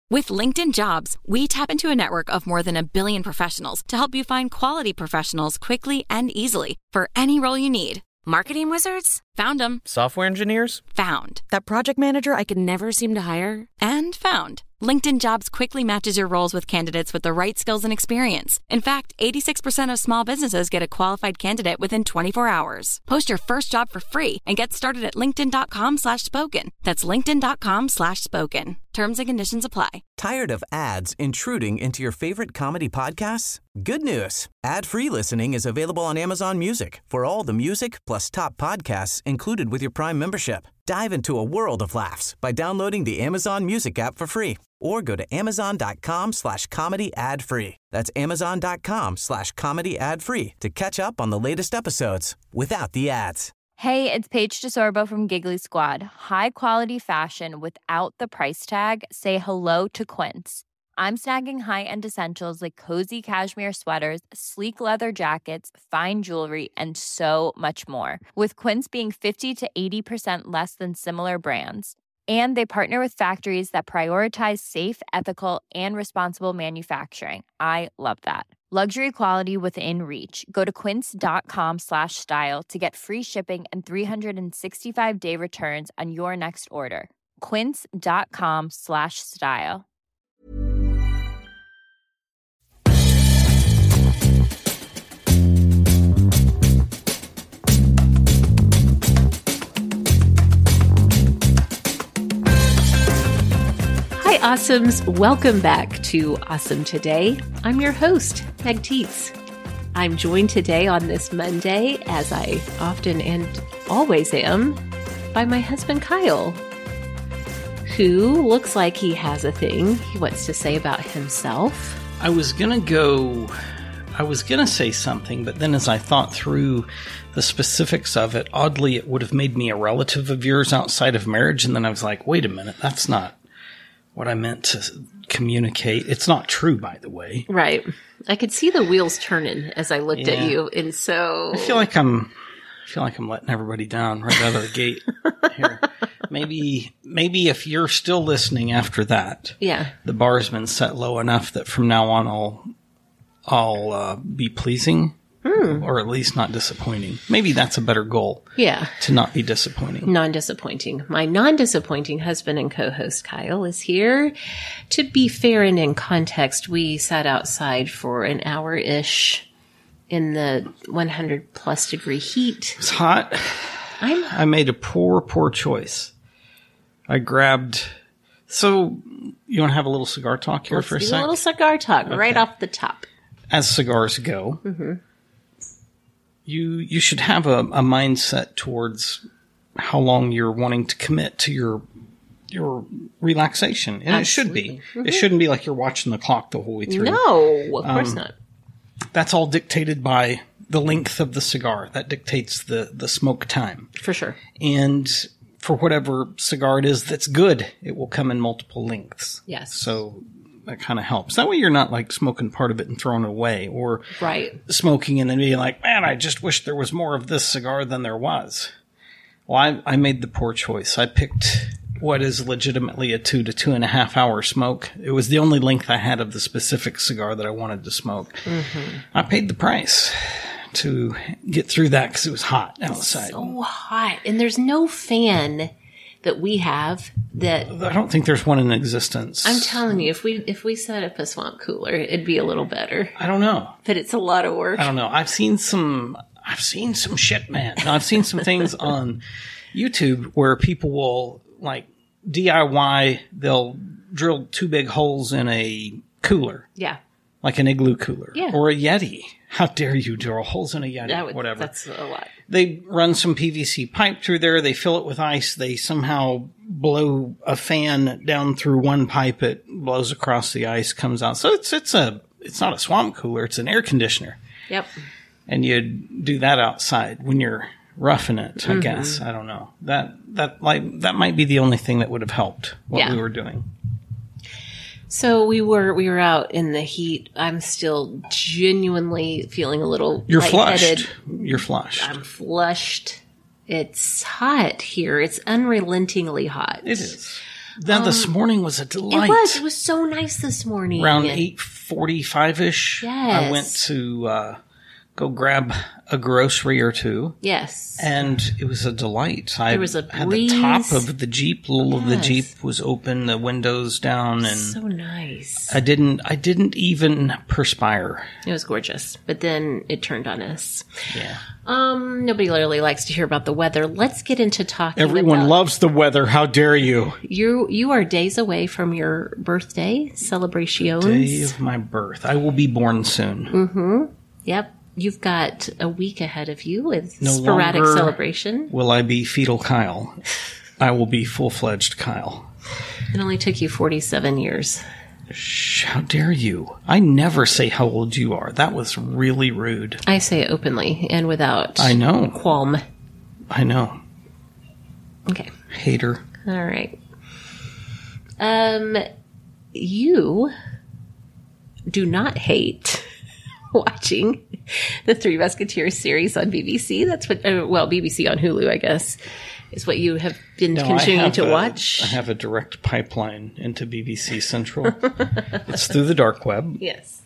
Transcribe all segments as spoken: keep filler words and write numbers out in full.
With LinkedIn Jobs, we tap into a network of more than a billion professionals to help you find quality professionals quickly and easily for any role you need. Marketing wizards? Found them. Software engineers? Found. That project manager I could never seem to hire? And found. LinkedIn Jobs quickly matches your roles with candidates with the right skills and experience. In fact, eighty-six percent of small businesses get a qualified candidate within twenty-four hours. Post your first job for free and get started at linkedin.com slash spoken. That's linkedin.com slash spoken. Terms and conditions apply. Tired of ads intruding into your favorite comedy podcasts? Good news. Ad-free listening is available on Amazon Music for all the music plus top podcasts included with your Prime membership. Dive into a world of laughs by downloading the Amazon Music app for free or go to amazon.com slash comedy ad free. That's amazon.com slash comedy ad free to catch up on the latest episodes without the ads. Hey, it's Paige DeSorbo from Giggly Squad. High quality fashion without the price tag. Say hello to Quince. I'm snagging high-end essentials like cozy cashmere sweaters, sleek leather jackets, fine jewelry, and so much more. With Quince being fifty to eighty percent less than similar brands. And they partner with factories that prioritize safe, ethical, and responsible manufacturing. I love that. Luxury quality within reach. Go to quince.com slash style to get free shipping and three sixty-five day returns on your next order. Quince.com slash style. Hi, Awesomes. Welcome back to Awesome Today. I'm your host, Meg Tietz. I'm joined today on this Monday, as I often and always am, by my husband, Kyle, who looks like he has a thing he wants to say about himself. I was going to go, I was going to say something, but then as I thought through the specifics of it, oddly, it would have made me a relative of yours outside of marriage. And then I was like, wait a minute, that's not what I meant to communicate. It's not true, by the way. Right. I could see the wheels turning as I looked Yeah. at you. And so I feel like I'm, I feel like I'm letting everybody down right out of the gate here. Maybe, maybe if you're still listening after that, yeah, the bar's been set low enough that from now on I'll, I'll uh, be pleasing. Hmm. Or at least not disappointing. Maybe that's a better goal. Yeah. To not be disappointing. Non-disappointing. My non-disappointing husband and co-host Kyle is here. To be fair and in context, we sat outside for an hour-ish in the one hundred plus degree heat. It's hot. I'm I made a poor, poor choice. I grabbed... So, you want to have a little cigar talk here Let's for a do sec? a little cigar talk Okay. right off the top. As cigars go, mm-hmm. you you should have a, a mindset towards how long you're wanting to commit to your your relaxation. And Absolutely. it should be. Mm-hmm. It shouldn't be like you're watching the clock the whole way through. No, of course Um, not. That's all dictated by the length of the cigar. That dictates the, the smoke time. For sure. And for whatever cigar it is that's good, it will come in multiple lengths. Yes. So that kind of helps. That way you're not like smoking part of it and throwing it away, or Right. smoking and then being like, man, I just wish there was more of this cigar than there was. Well, I, I made the poor choice. I picked what is legitimately a two to two and a half hour smoke. It was the only length I had of the specific cigar that I wanted to smoke. Mm-hmm. I paid the price to get through that because it was hot outside. So hot. And there's no fan that we have that... I don't think there's one in existence. I'm telling you, if we if we set up a swamp cooler, it'd be a little better. I don't know. But it's a lot of work. I don't know. I've seen some... I've seen some shit, man. I've seen some things on YouTube where people will, like, D I Y, they'll drill two big holes in a cooler. Yeah. Like an igloo cooler. Yeah. Or a Yeti. How dare you drill holes in a Yeti? That would, whatever. That's a lot. They run some P V C pipe through there. They fill it with ice. They somehow blow a fan down through one pipe. It blows across the ice, comes out. So it's it's a it's not a swamp cooler. It's an air conditioner. Yep. And you do that outside when you're roughing it. I Mm-hmm. guess I don't know that that like that might be the only thing that would have helped what Yeah. we were doing. So we were we were out in the heat. I'm still genuinely feeling a little You're lightheaded. flushed. You're flushed. I'm flushed. It's hot here. It's unrelentingly hot. It is. Then Um, this morning was a delight. It was. It was so nice this morning. Around eight forty-five-ish, Yes. I went to uh, go grab a grocery or two. Yes. And it was a delight. I There was a had the top breeze. of the Jeep, little of the Yes. Jeep was open, the windows down, and So nice. I didn't I didn't even perspire. It was gorgeous. But then it turned on us. Yeah. Um, nobody really likes to hear about the weather. Let's get into talking Everyone about loves the weather. How dare you? you. You are days away from your birthday celebrations. Day of my birth. I will be born soon. Mm-hmm. Yep. You've got a week ahead of you with No sporadic longer celebration. Will I be fetal Kyle? I will be full-fledged Kyle. It only took you forty-seven years. Shh, how dare you? I never say how old you are. That was really rude. I say it openly and without I know. qualm. I know. Okay. Hater. All right. Um, you do not hate watching the Three Musketeers series on B B C. That's what, uh, well, B B C on Hulu, I guess, is what you have been No, I continuing have to a- watch. I have a direct pipeline into B B C Central. It's through the dark web. Yes.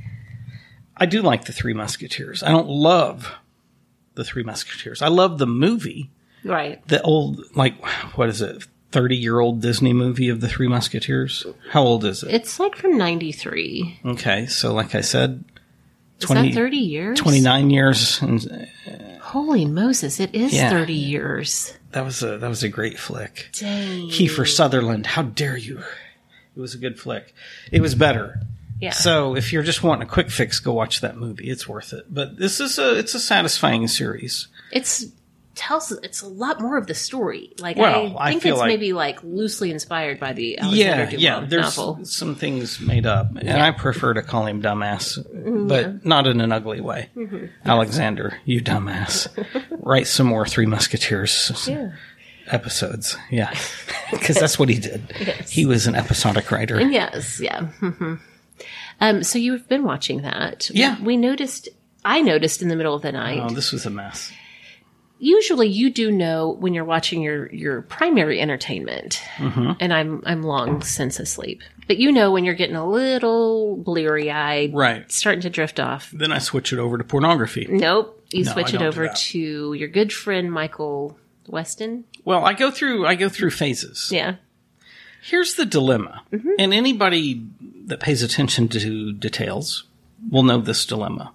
I do like the Three Musketeers. I don't love the Three Musketeers. I love the movie. Right. The old, like, what is it? thirty-year-old Disney movie of the Three Musketeers. How old is it? It's like from ninety-three. Okay, so like I said, Is twenty that thirty years? twenty-nine years, and Holy Moses, it is Yeah. thirty years. that was a that was a great flick. Dang. Kiefer Sutherland, how dare you? It was a good flick. It was better. Yeah. So if you're just wanting a quick fix, go watch that movie. It's worth it. But this is a it's a satisfying series. It's tells it's a lot more of the story. Like Well, I I think feel it's like- maybe like loosely inspired by the Alexander Yeah, Dumas yeah. There's novel. some things made up, and I prefer to call him dumbass, Mm-hmm. but not in an ugly way. Alexander, you dumbass. Write some more Three Musketeers Yeah. episodes. Yeah, because that's what he did. Yes. He was an episodic writer. Yes, yeah. Mhm. um, so you've been watching that. Yeah. We noticed, I noticed in the middle of the night. Oh, this was a mess. Usually you do know when you're watching your, your primary entertainment, Mm-hmm. and I'm I'm long since asleep. But you know when you're getting a little bleary-eyed, Right. starting to drift off. Then I switch it over to pornography. Nope. You No, switch I it don't do over that. to your good friend Michael Weston. Well, I go through I go through phases. Yeah. Here's the dilemma, Mm-hmm. and anybody that pays attention to details will know this dilemma.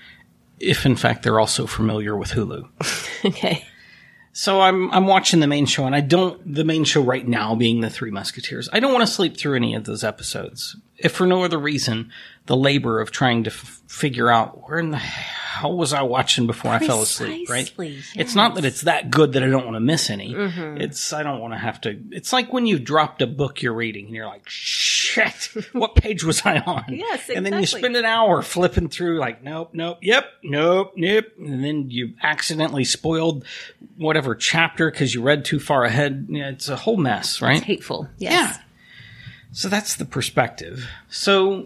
If in fact they're also familiar with Hulu. Okay. So I'm I'm watching the main show, and I don't the main show right now being the Three Musketeers. I don't want to sleep through any of those episodes, if for no other reason the labor of trying to f- figure out where in the hell was I watching before I fell asleep. Right? Precisely, It's not that yes. it's that good that I don't want to miss any. Mm-hmm. It's I don't want to have to. It's like when you've dropped a book you're reading, and you're like, shit, what page was I on? Yes, And then you exactly. spend an hour flipping through, like, nope, nope, yep, nope, nope. And then you accidentally spoiled whatever chapter because you read too far ahead. Yeah, it's a whole mess, right? It's hateful. Yes. Yeah. So that's the perspective. So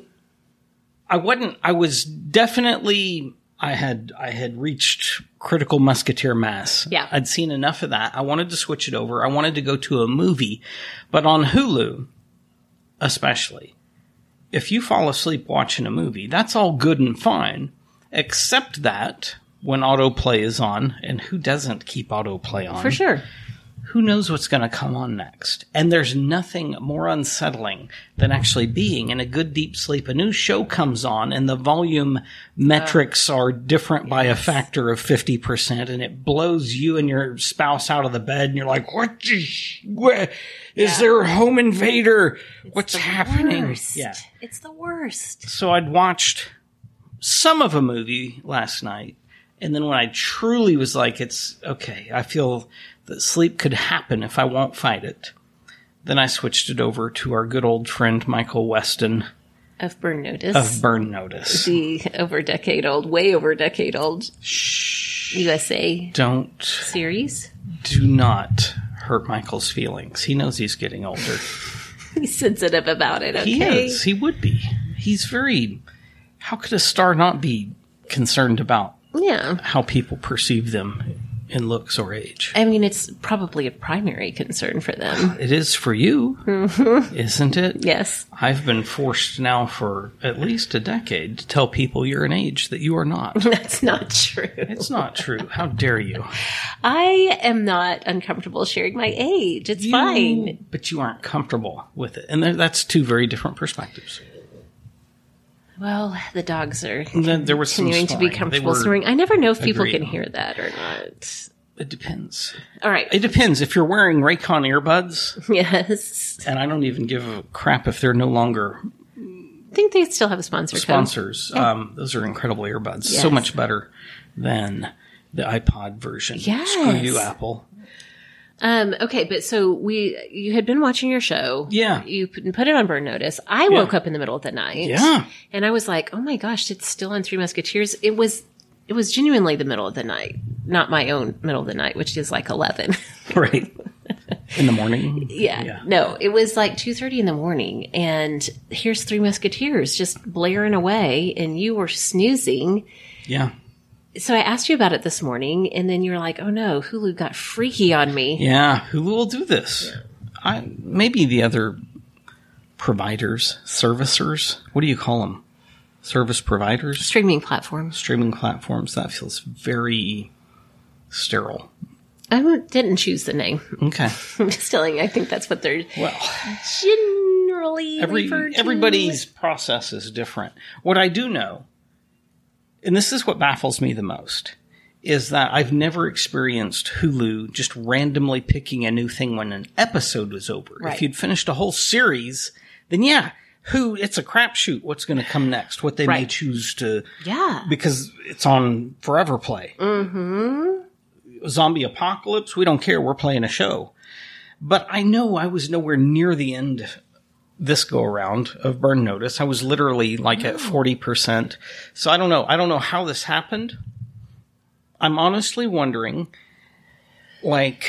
I wasn't, I was definitely, I had, I had reached critical musketeer mass. Yeah. I'd seen enough of that. I wanted to switch it over. I wanted to go to a movie, but on Hulu, especially, if you fall asleep watching a movie, that's all good and fine, except that when autoplay is on, and who doesn't keep autoplay on? For sure. Who knows what's going to come on next? And there's nothing more unsettling than actually being in a good deep sleep. A new show comes on and the volume metrics are different by a factor of fifty percent, and it blows you and your spouse out of the bed, and you're like, what? the- Where, is Yeah. there a home invader? What's The happening? worst. Yeah. It's the worst. So I'd watched some of a movie last night, and then when I truly was like, it's okay, I feel that sleep could happen if I won't fight it, then I switched it over to our good old friend Michael Weston Of Burn Notice. of Burn Notice. the over a decade old, way over a decade old U S A Don't, series. do not hurt Michael's feelings. He knows he's getting older. He's sensitive about it, okay? He is. He would be. He's very, how could a star not be concerned about Yeah. how people perceive them in looks or age. I mean, it's probably a primary concern for them. It is for you, mm-hmm. isn't it? Yes. I've been forced now for at least a decade to tell people you're an age that you are not. That's not true. It's not true. How dare you? I am not uncomfortable sharing my age. It's you, fine. But you aren't comfortable with it. And that's two very different perspectives. Well, the dogs are then there was continuing to be comfortable snoring. I never know if people agreed. Can hear that or not. It depends. All right. It depends. If you're wearing Raycon earbuds. Yes. And I don't even give a crap if they're no longer. I think they still have a sponsor Sponsors. code. Yeah. Um, those are incredible earbuds. Yes. So much better than the iPod version. Yes. Screw you, Apple. Um, okay, but so we, you had been watching your show. Yeah. You put, put it on Burn Notice. I yeah. woke up in the middle of the night. Yeah. And I was like, oh my gosh, it's still on Three Musketeers. It was, it was genuinely the middle of the night, not my own middle of the night, which is like eleven. Right. In the morning? Yeah. yeah. No, it was like two thirty in the morning. And here's Three Musketeers just blaring away and you were snoozing. Yeah. So I asked you about it this morning, and then you were like, oh no, Hulu got freaky on me. Yeah, Hulu will do this. Yeah. I, maybe the other providers, servicers, what do you call them? Service providers? Streaming platforms. Streaming platforms. That feels very sterile. I didn't choose the name. Okay. I'm just telling you, I think that's what they're well, generally every, referred to. Everybody's process is different. What I do know, and this is what baffles me the most, is that I've never experienced Hulu just randomly picking a new thing when an episode was over. Right. If you'd finished a whole series, then yeah, who it's a crapshoot what's going to come next, what they right. may choose to. Yeah. Because it's on Forever Play. Mm-hmm. Zombie apocalypse, we don't care, we're playing a show. But I know I was nowhere near the end this go around of Burn Notice. I was literally like at forty percent. So I don't know. I don't know how this happened. I'm honestly wondering, like,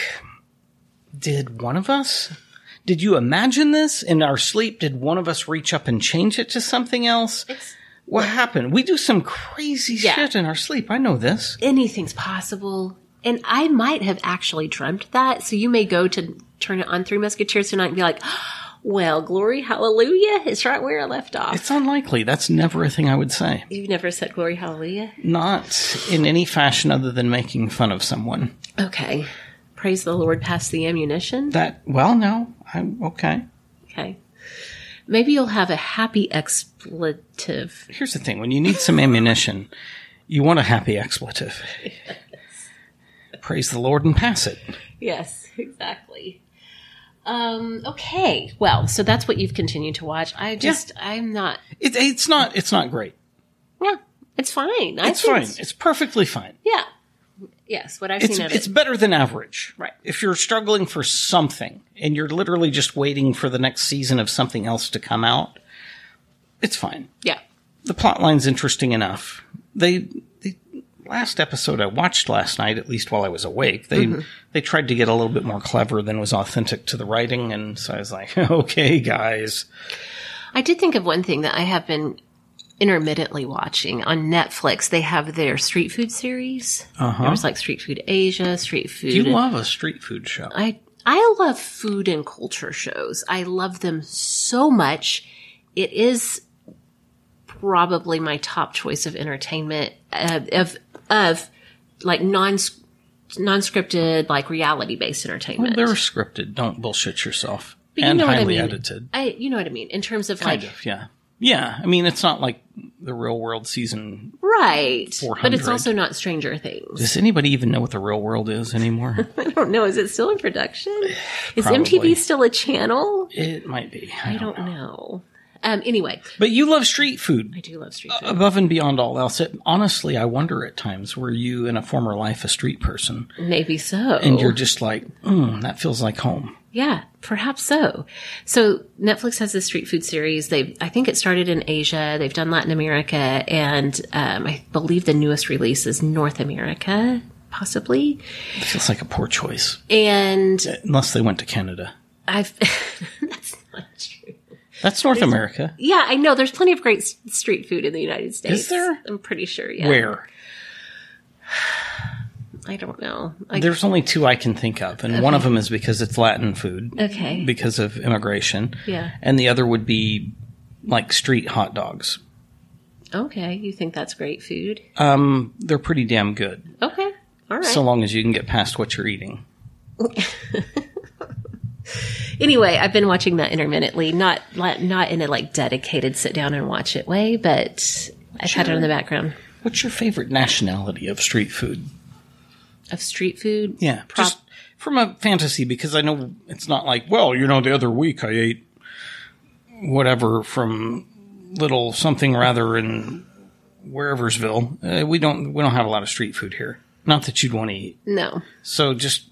did one of us, did you imagine this in our sleep? Did one of us reach up and change it to something else? It's, what happened? We do some crazy yeah. shit in our sleep. I know this. Anything's possible. And I might have actually dreamt that. So you may go to turn it on Three Musketeers tonight and be like, well, glory, hallelujah, is right where I left off. It's unlikely. That's never a thing I would say. You've never said glory, hallelujah? Not in any fashion other than making fun of someone. Okay. Praise the Lord past the ammunition? That, well, no. I'm okay. Okay. Maybe you'll have a happy expletive. Here's the thing. When you need some ammunition, you want a happy expletive. Yes. Praise the Lord and pass it. Yes, exactly. Um, okay. Well, so that's what you've continued to watch. I just, yeah. I'm not. It, it's not, it's not great. Yeah. It's fine. I it's fine. It's, it's perfectly fine. Yeah. Yes. What I've it's, seen of It's it. better than average. Right. If you're struggling for something and you're literally just waiting for the next season of something else to come out, it's fine. Yeah. The plot line's interesting enough. They, they, last episode I watched last night, at least while I was awake, they mm-hmm. they tried to get a little bit more clever than was authentic to the writing, and so I was like, okay, guys. I did think of one thing that I have been intermittently watching on Netflix. They have their street food series. Uh-huh. There was like Street Food Asia, Street Food. You love a street food show. I I love food and culture shows. I love them so much. It is probably my top choice of entertainment uh, of of like non non-scripted, like reality-based entertainment. Well, they're scripted. Don't bullshit yourself. But and you know highly what I mean. edited. I, you know what I mean? In terms of kind like... Of, yeah. Yeah. I mean, it's not like The Real World season right. four hundred. But it's also not Stranger Things. Does anybody even know what The Real World is anymore? I don't know. Is it still in production? Is M T V still a channel? It might be. I, I don't, don't know. know. Um, anyway. But you love street food. I do love street food. Above and beyond all else. It, honestly, I wonder at times, were you in a former life a street person? Maybe so. And you're just like, mm, that feels like home. Yeah, perhaps so. So Netflix has this street food series. They, I think it started in Asia. They've done Latin America. And um, I believe the newest release is North America, possibly. It feels like a poor choice. And unless they went to Canada. I've that's not true. That's North There's, America. Yeah, I know. There's plenty of great street food in the United States. Is there? I'm pretty sure, yeah. Where? I don't know. I, There's only two I can think of, and okay. one of them is because it's Latin food. Okay. Because of immigration. Yeah. And the other would be like street hot dogs. Okay. You think that's great food? Um, they're pretty damn good. Okay. All right. So long as you can get past what you're eating. Anyway, I've been watching that intermittently, not not in a like dedicated sit down and watch it way, but I've Sure. had it in the background. What's your favorite nationality of street food? Of street food? Yeah, Prop- just from a fantasy, because I know it's not like, well, you know, the other week I ate whatever from little something rather in whereversville. Uh, we don't we don't have a lot of street food here. Not that you'd want to eat. No. So just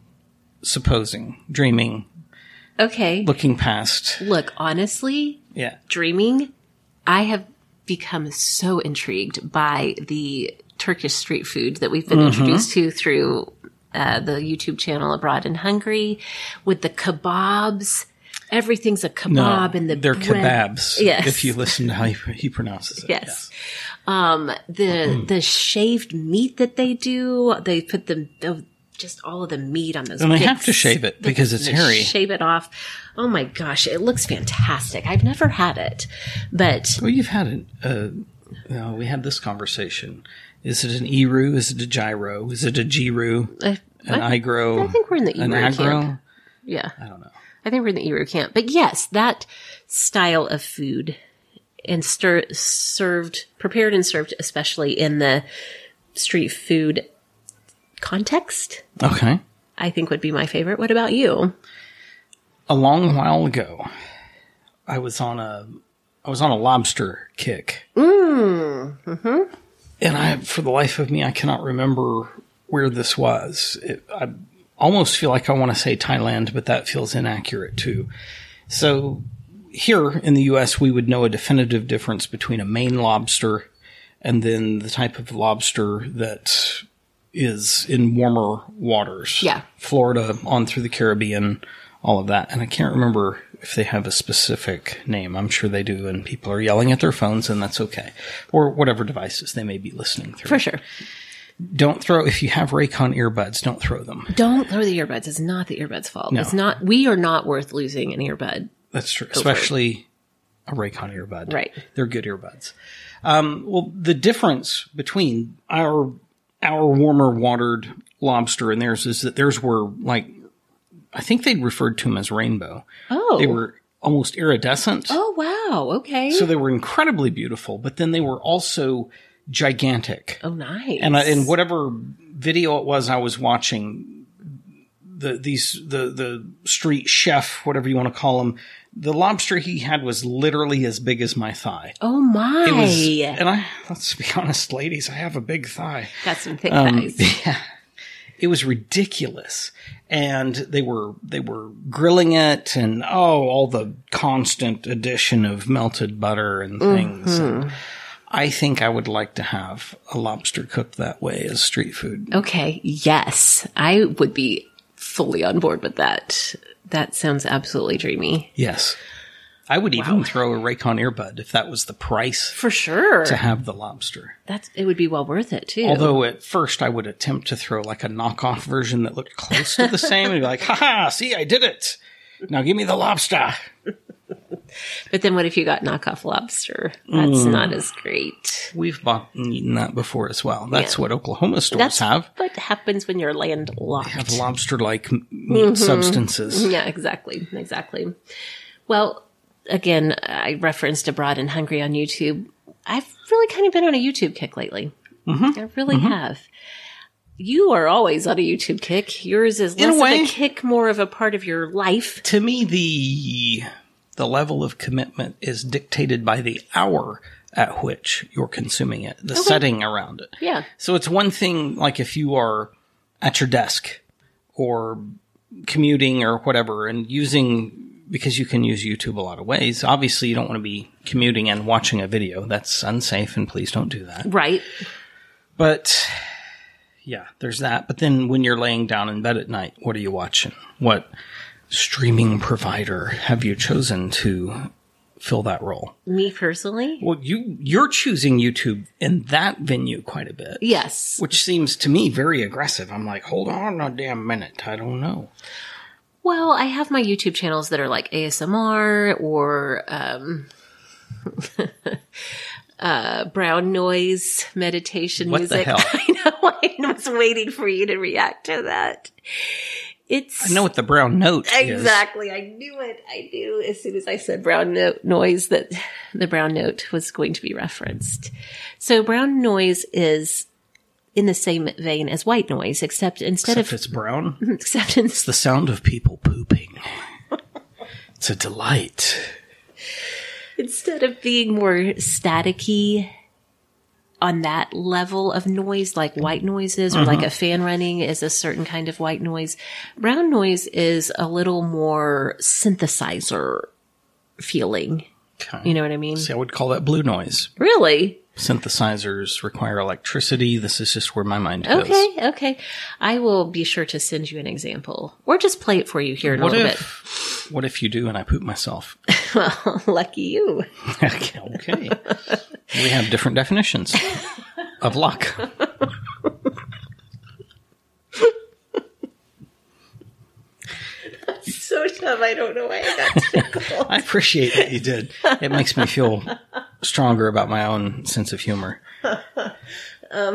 supposing, dreaming, Okay. looking past. Look, honestly, Yeah. dreaming, I have become so intrigued by the Turkish street food that we've been Mm-hmm. introduced to through uh, the YouTube channel Abroad and Hungry, with the kebabs. Everything's a kebab and the they're bread. kebabs. Yes. If you listen to how he, he pronounces it. Yes. Um, the Mm. the shaved meat that they do, they put the, the just all of the meat on those. And they big have to shave it s- because it's they hairy. Shave it off. Oh my gosh, it looks fantastic. I've never had it, but Well, you've had it. Uh, you know, we had this conversation. Is it an Eru? Is it a gyro? Is it a Giru? I, An I, igro? I think we're in the An Eru agro? camp. Yeah, I don't know. I think we're in the Eru camp. But yes, that style of food and stir, served, prepared and served, especially in the street food context, Okay. I think would be my favorite. What about you? A long while ago, I was on a I was on a lobster kick. Mm. Mm-hmm. And I, for the life of me, I cannot remember where this was. It, I almost feel like I want to say Thailand, but that feels inaccurate too. So here in the U S, we would know a definitive difference between a Maine lobster and then the type of lobster that is in warmer waters. Yeah. Florida on through the Caribbean, all of that. And I can't remember if they have a specific name. I'm sure they do, and people are yelling at their phones, and that's okay. Or whatever devices they may be listening through. For sure. Don't throw, if you have Raycon earbuds, don't throw them. Don't throw the earbuds. It's not the earbuds' fault. No. It's not, we are not worth losing an earbud. That's true. Especially a Raycon earbud. Right. They're good earbuds. Um, well, the difference between our our warmer watered lobster and theirs is that theirs were like, I think they referred to them as rainbow. Oh. They were almost iridescent. Oh, wow. Okay. So they were incredibly beautiful, but then they were also gigantic. oh, nice. And I, in whatever video it was I was watching, the these the the street chef, whatever you want to call him, the lobster he had was literally as big as my thigh. oh, my. It was, and I let's be honest, ladies, I have a big thigh. Got some thick Um, thighs. yeah, it was ridiculous, and they were they were grilling it, and oh, all the constant addition of melted butter and things. Mm-hmm. And I think I would like to have a lobster cooked that way as street food. Okay. Yes. I would be fully on board with that. That sounds absolutely dreamy. Yes, I would even throw a Raycon earbud if that was the price For sure. to have the lobster. That's, it would be well worth it too. Although at first I would attempt to throw like a knockoff version that looked close to the same and be like, haha, see, I did it. Now give me the lobster. But then what if you got knockoff lobster? That's Mm. not as great. We've bought and eaten that before as well. That's Yeah. what Oklahoma stores That's have. what happens when you're landlocked. Have lobster-like m- meat substances. Yeah, exactly. Exactly. Well, again, I referenced Abroad and Hungry on YouTube. I've really kind of been on a YouTube kick lately. Mm-hmm. I really mm-hmm. have. You are always on a YouTube kick. Yours is In less a way, of a kick, more of a part of your life. To me, the the level of commitment is dictated by the hour at which you're consuming it, the okay. setting around it. Yeah. So it's one thing, like if you are at your desk or commuting or whatever and using, because you can use YouTube a lot of ways. Obviously, you don't want to be commuting and watching a video. That's unsafe, and please don't do that. Right. But yeah, there's that. But then when you're laying down in bed at night, what are you watching? What streaming provider have you chosen to fill that role. Me personally? Well, you, you're choosing YouTube in that venue quite a bit. Yes. Which seems to me very aggressive. I'm like, hold on a damn minute. I don't know. Well, I have my YouTube channels that are like A S M R or um, uh, brown noise meditation what music. What the hell? I know. I was waiting for you to react to that. It's I know what the brown note exactly. is. Exactly. I knew it. I knew as soon as I said brown no- noise that the brown note was going to be referenced. So brown noise is in the same vein as white noise, except instead except of it's brown. Except in, it's the sound of people pooping. It's a delight. Instead of being more staticky on that level of noise, like white noise is, or mm-hmm. like a fan running is a certain kind of white noise, brown noise is a little more synthesizer feeling. Okay. You know what I mean? See, I would call that blue noise. Really? Synthesizers require electricity. This is just where my mind goes. Okay, okay. I will be sure to send you an example. Or just play it for you here in what a little if, bit. What if you do and I poop myself? Well, lucky you. Okay. We have different definitions of luck. So dumb, I don't know why I got tickled. I appreciate that you did. It makes me feel stronger about my own sense of humor. um,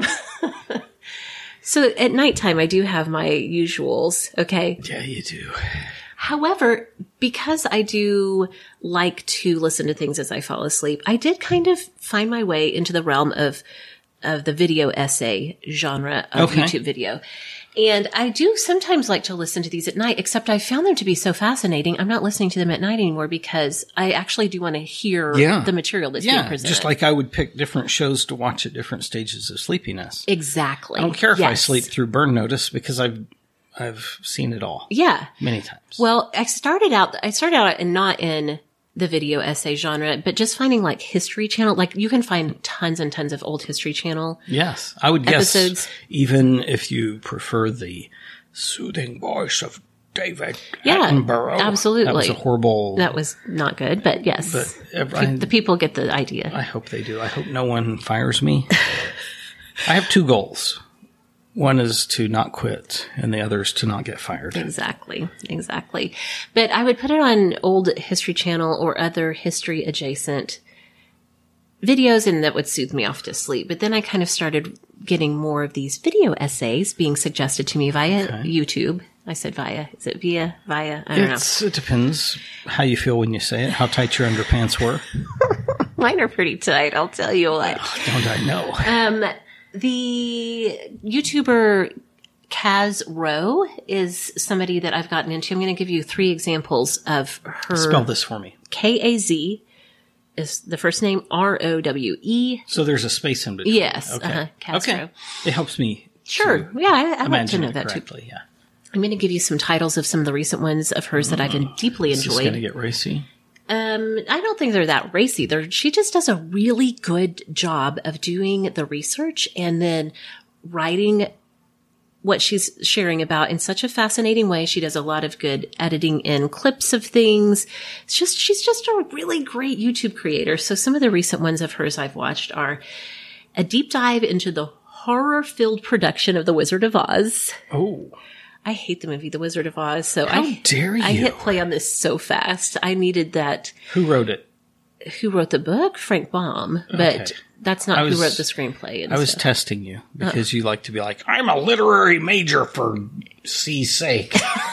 so at nighttime, I do have my usuals, okay? Yeah, you do. However, because I do like to listen to things as I fall asleep, I did kind of find my way into the realm of of the video essay genre of okay. YouTube video. And I do sometimes like to listen to these at night, except I found them to be so fascinating. I'm not listening to them at night anymore because I actually do want to hear yeah. the material that's yeah, being presented. Just like I would pick different shows to watch at different stages of sleepiness. Exactly. I don't care if yes. I sleep through Burn Notice because I've I've seen it all. Yeah. Many times. Well, I started out I started out and not in the video essay genre, but just finding like History Channel, like you can find tons and tons of old History Channel. Yes. I would episodes. guess even if you prefer the soothing voice of David yeah, Attenborough. Absolutely. That was a horrible. That was not good, but yes. But every, Pe- the people get the idea. I hope they do. I hope no one fires me. I have two goals. One is to not quit, and the other is to not get fired. Exactly, exactly. But I would put it on old History Channel or other history adjacent videos, and that would soothe me off to sleep. But then I kind of started getting more of these video essays being suggested to me via okay. YouTube. I said via. Is it via? Via? I don't it's, know. It depends how you feel when you say it, how tight your underpants were. Mine are pretty tight, I'll tell you what. Oh, don't I know? Um... The YouTuber Kaz Rowe is somebody that I've gotten into. I'm going to give you three examples of her. Spell this for me. K A Z is the first name, R O W E. So there's a space in between. Yes. Okay. Uh-huh, Kaz okay. Rowe. It helps me. Sure. Yeah, I, I like to know that correctly. too. Yeah. I'm going to give you some titles of some of the recent ones of hers that I've been deeply enjoyed. Is this going to get racy? Um, I don't think they're that racy. They're, she just does a really good job of doing the research and then writing what she's sharing about in such a fascinating way. She does a lot of good editing in clips of things. It's just, she's just a really great YouTube creator. So some of the recent ones of hers I've watched are a deep dive into the horror-filled production of The Wizard of Oz. Oh. I hate the movie The Wizard of Oz, so How I dare you? I hit play on this so fast. I needed that. Who wrote it? Who wrote the book? Frank Baum, but okay. that's not was, who wrote the screenplay. And I was stuff. testing you because oh. you like to be like, I'm a literary major for C's sake.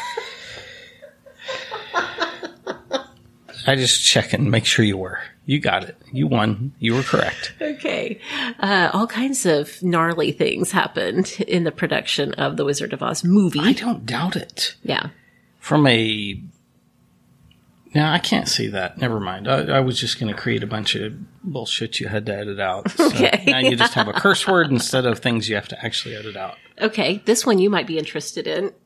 I just check and make sure you were. You got it. You won. You were correct. Okay. Uh, all kinds of gnarly things happened in the production of the Wizard of Oz movie. I don't doubt it. Yeah. From a... No, I can't see that. Never mind. I, I was just going to create a bunch of bullshit you had to edit out. So okay. Now you just have a curse word instead of things you have to actually edit out. Okay. This one you might be interested in.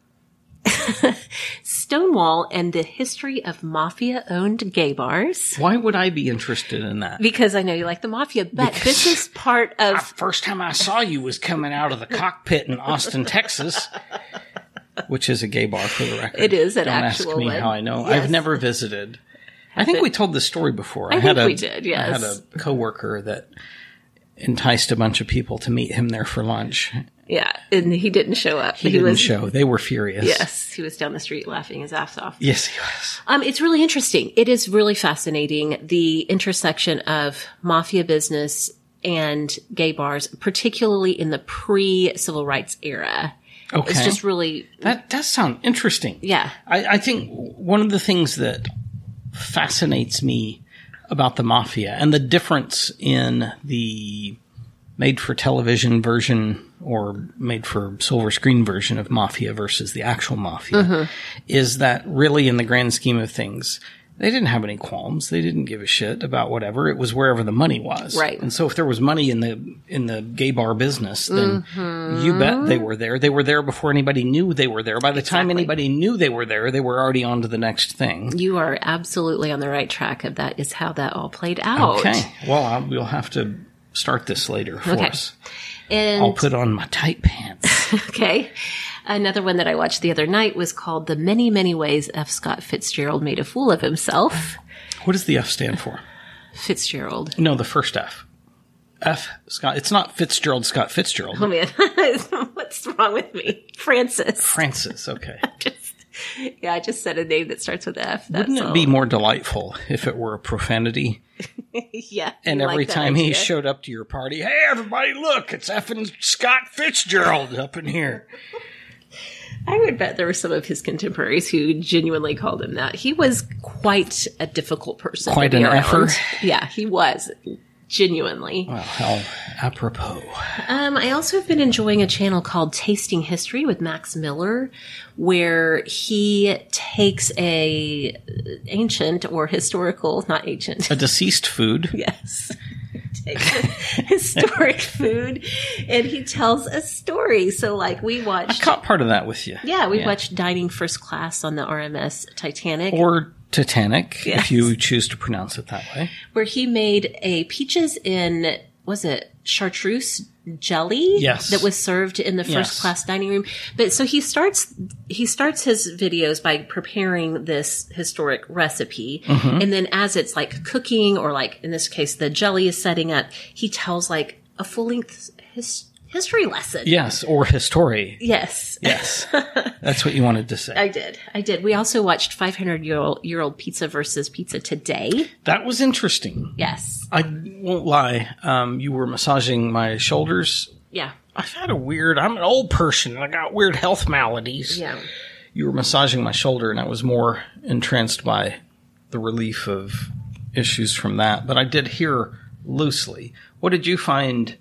Stonewall and the history of mafia-owned gay bars. Why would I be interested in that? Because I know you like the mafia, but because this is part of... The first time I saw you was coming out of the cockpit in Austin, Texas, which is a gay bar for the record. It is an Don't actual ask me one. how I know. Yes. I've never visited. I think we told this story before. I, I think had a, we did, yes. I had a coworker that enticed a bunch of people to meet him there for lunch. Yeah, and he didn't show up. He, he didn't was, show. They were furious. Yes, he was down the street laughing his ass off. Yes, he was. Um, it's really interesting. It is really fascinating, the intersection of mafia business and gay bars, particularly in the pre-civil rights era. Okay. It's just really... That does sound interesting. Yeah. I, I think one of the things that fascinates me about the mafia and the difference in the made-for-television version or made-for-silver screen version of mafia versus the actual mafia mm-hmm. is that really in the grand scheme of things, they didn't have any qualms. They didn't give a shit about whatever. It was wherever the money was. Right. And so if there was money in the in the gay bar business, then mm-hmm. you bet they were there. They were there before anybody knew they were there. By the exactly. time anybody knew they were there, they were already on to the next thing. You are absolutely on the right track of that is how that all played out. Okay. Well, I'll, we'll have to start this later for okay. us. And I'll put on my tight pants. Okay. Another one that I watched the other night was called The Many, Many Ways F. Scott Fitzgerald Made a Fool of Himself. What does the F stand for? Fitzgerald. No, the first F. F. Scott. It's not Fitzgerald Scott Fitzgerald. Oh, man. What's wrong with me? Francis. Francis, okay. just, yeah, I just said a name that starts with F. That's Wouldn't it all. be more delightful if it were a profanity? Yeah. And every like time idea. he showed up to your party, hey, everybody, look, it's effing Scott Fitzgerald up in here. I would bet there were some of his contemporaries who genuinely called him that. He was quite a difficult person. Quite to be an around. effer. Yeah, he was. Genuinely. Well, how apropos. Um, I also have been enjoying a channel called Tasting History with Max Miller, where he takes a ancient or historical, not ancient. A deceased food. Yes. Takes a historic food and he tells a story. So like we watched. I caught part of that with you. Yeah, we yeah. watched Dining First Class on the R M S Titanic. Or Titanic, yes. if you choose to pronounce it that way. Where he made a peaches in, was it chartreuse jelly? Yes. That was served in the first yes. class dining room. But so he starts, he starts his videos by preparing this historic recipe. Mm-hmm. And then as it's like cooking or like in this case, the jelly is setting up, he tells like a full length his, history lesson. Yes. Or history. Yes. Yes. That's what you wanted to say. I did. I did. We also watched five hundred year old, year old pizza versus pizza today. That was interesting. Yes. I won't lie. Um, you were massaging my shoulders. Yeah. I've had a weird, I'm an old person and I got weird health maladies. Yeah. You were massaging my shoulder and I was more entranced by the relief of issues from that. But I did hear loosely. What did you find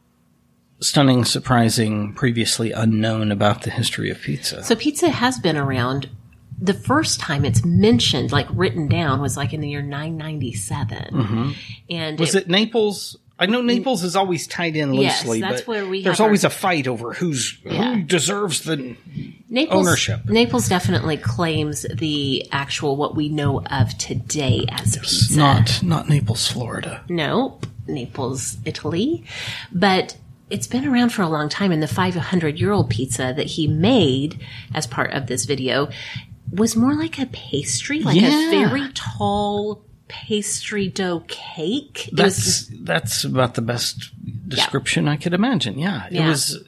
stunning, surprising, previously unknown about the history of pizza? So pizza has been around. The first time it's mentioned, like written down, was like in the year nine ninety-seven. Mm-hmm. And was it, it Naples? I know Naples is always tied in loosely, yes, that's but where we there's have always our, a fight over who's yeah. who deserves the Naples, ownership. Naples definitely claims the actual what we know of today as yes, pizza. Not not Naples, Florida. Nope, Naples, Italy, but. It's been around for a long time, and the five hundred year old pizza that he made as part of this video was more like a pastry, like yeah. a very tall pastry dough cake. It That's was, that's about the best description yeah. I could imagine. Yeah, it yeah. was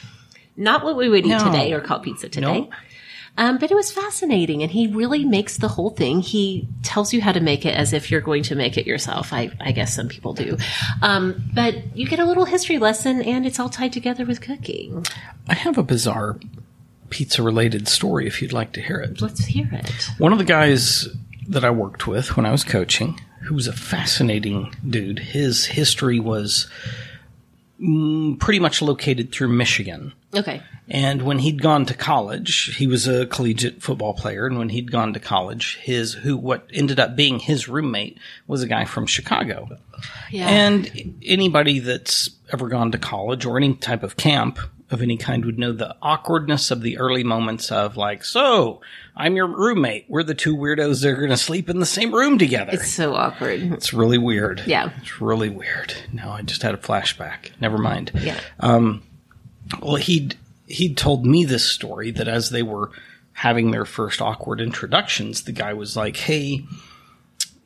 not what we would eat no. today or call pizza today. No. Um, but it was fascinating, and he really makes the whole thing. He tells you how to make it as if you're going to make it yourself. I, I guess some people do. Um, but you get a little history lesson, and it's all tied together with cooking. I have a bizarre pizza-related story if you'd like to hear it. Let's hear it. One of the guys that I worked with when I was coaching, who was a fascinating dude, his history was mm, pretty much located through Michigan. Okay. And when he'd gone to college, he was a collegiate football player. And when he'd gone to college, his who what ended up being his roommate was a guy from Chicago. Yeah. And anybody that's ever gone to college or any type of camp of any kind would know the awkwardness of the early moments of like, so I'm your roommate. We're the two weirdos that are going to sleep in the same room together. It's so awkward. It's really weird. Yeah. It's really weird. No, I just had a flashback. Never mind. Yeah. Um, well, he'd, he'd told me this story that as they were having their first awkward introductions, the guy was like, hey,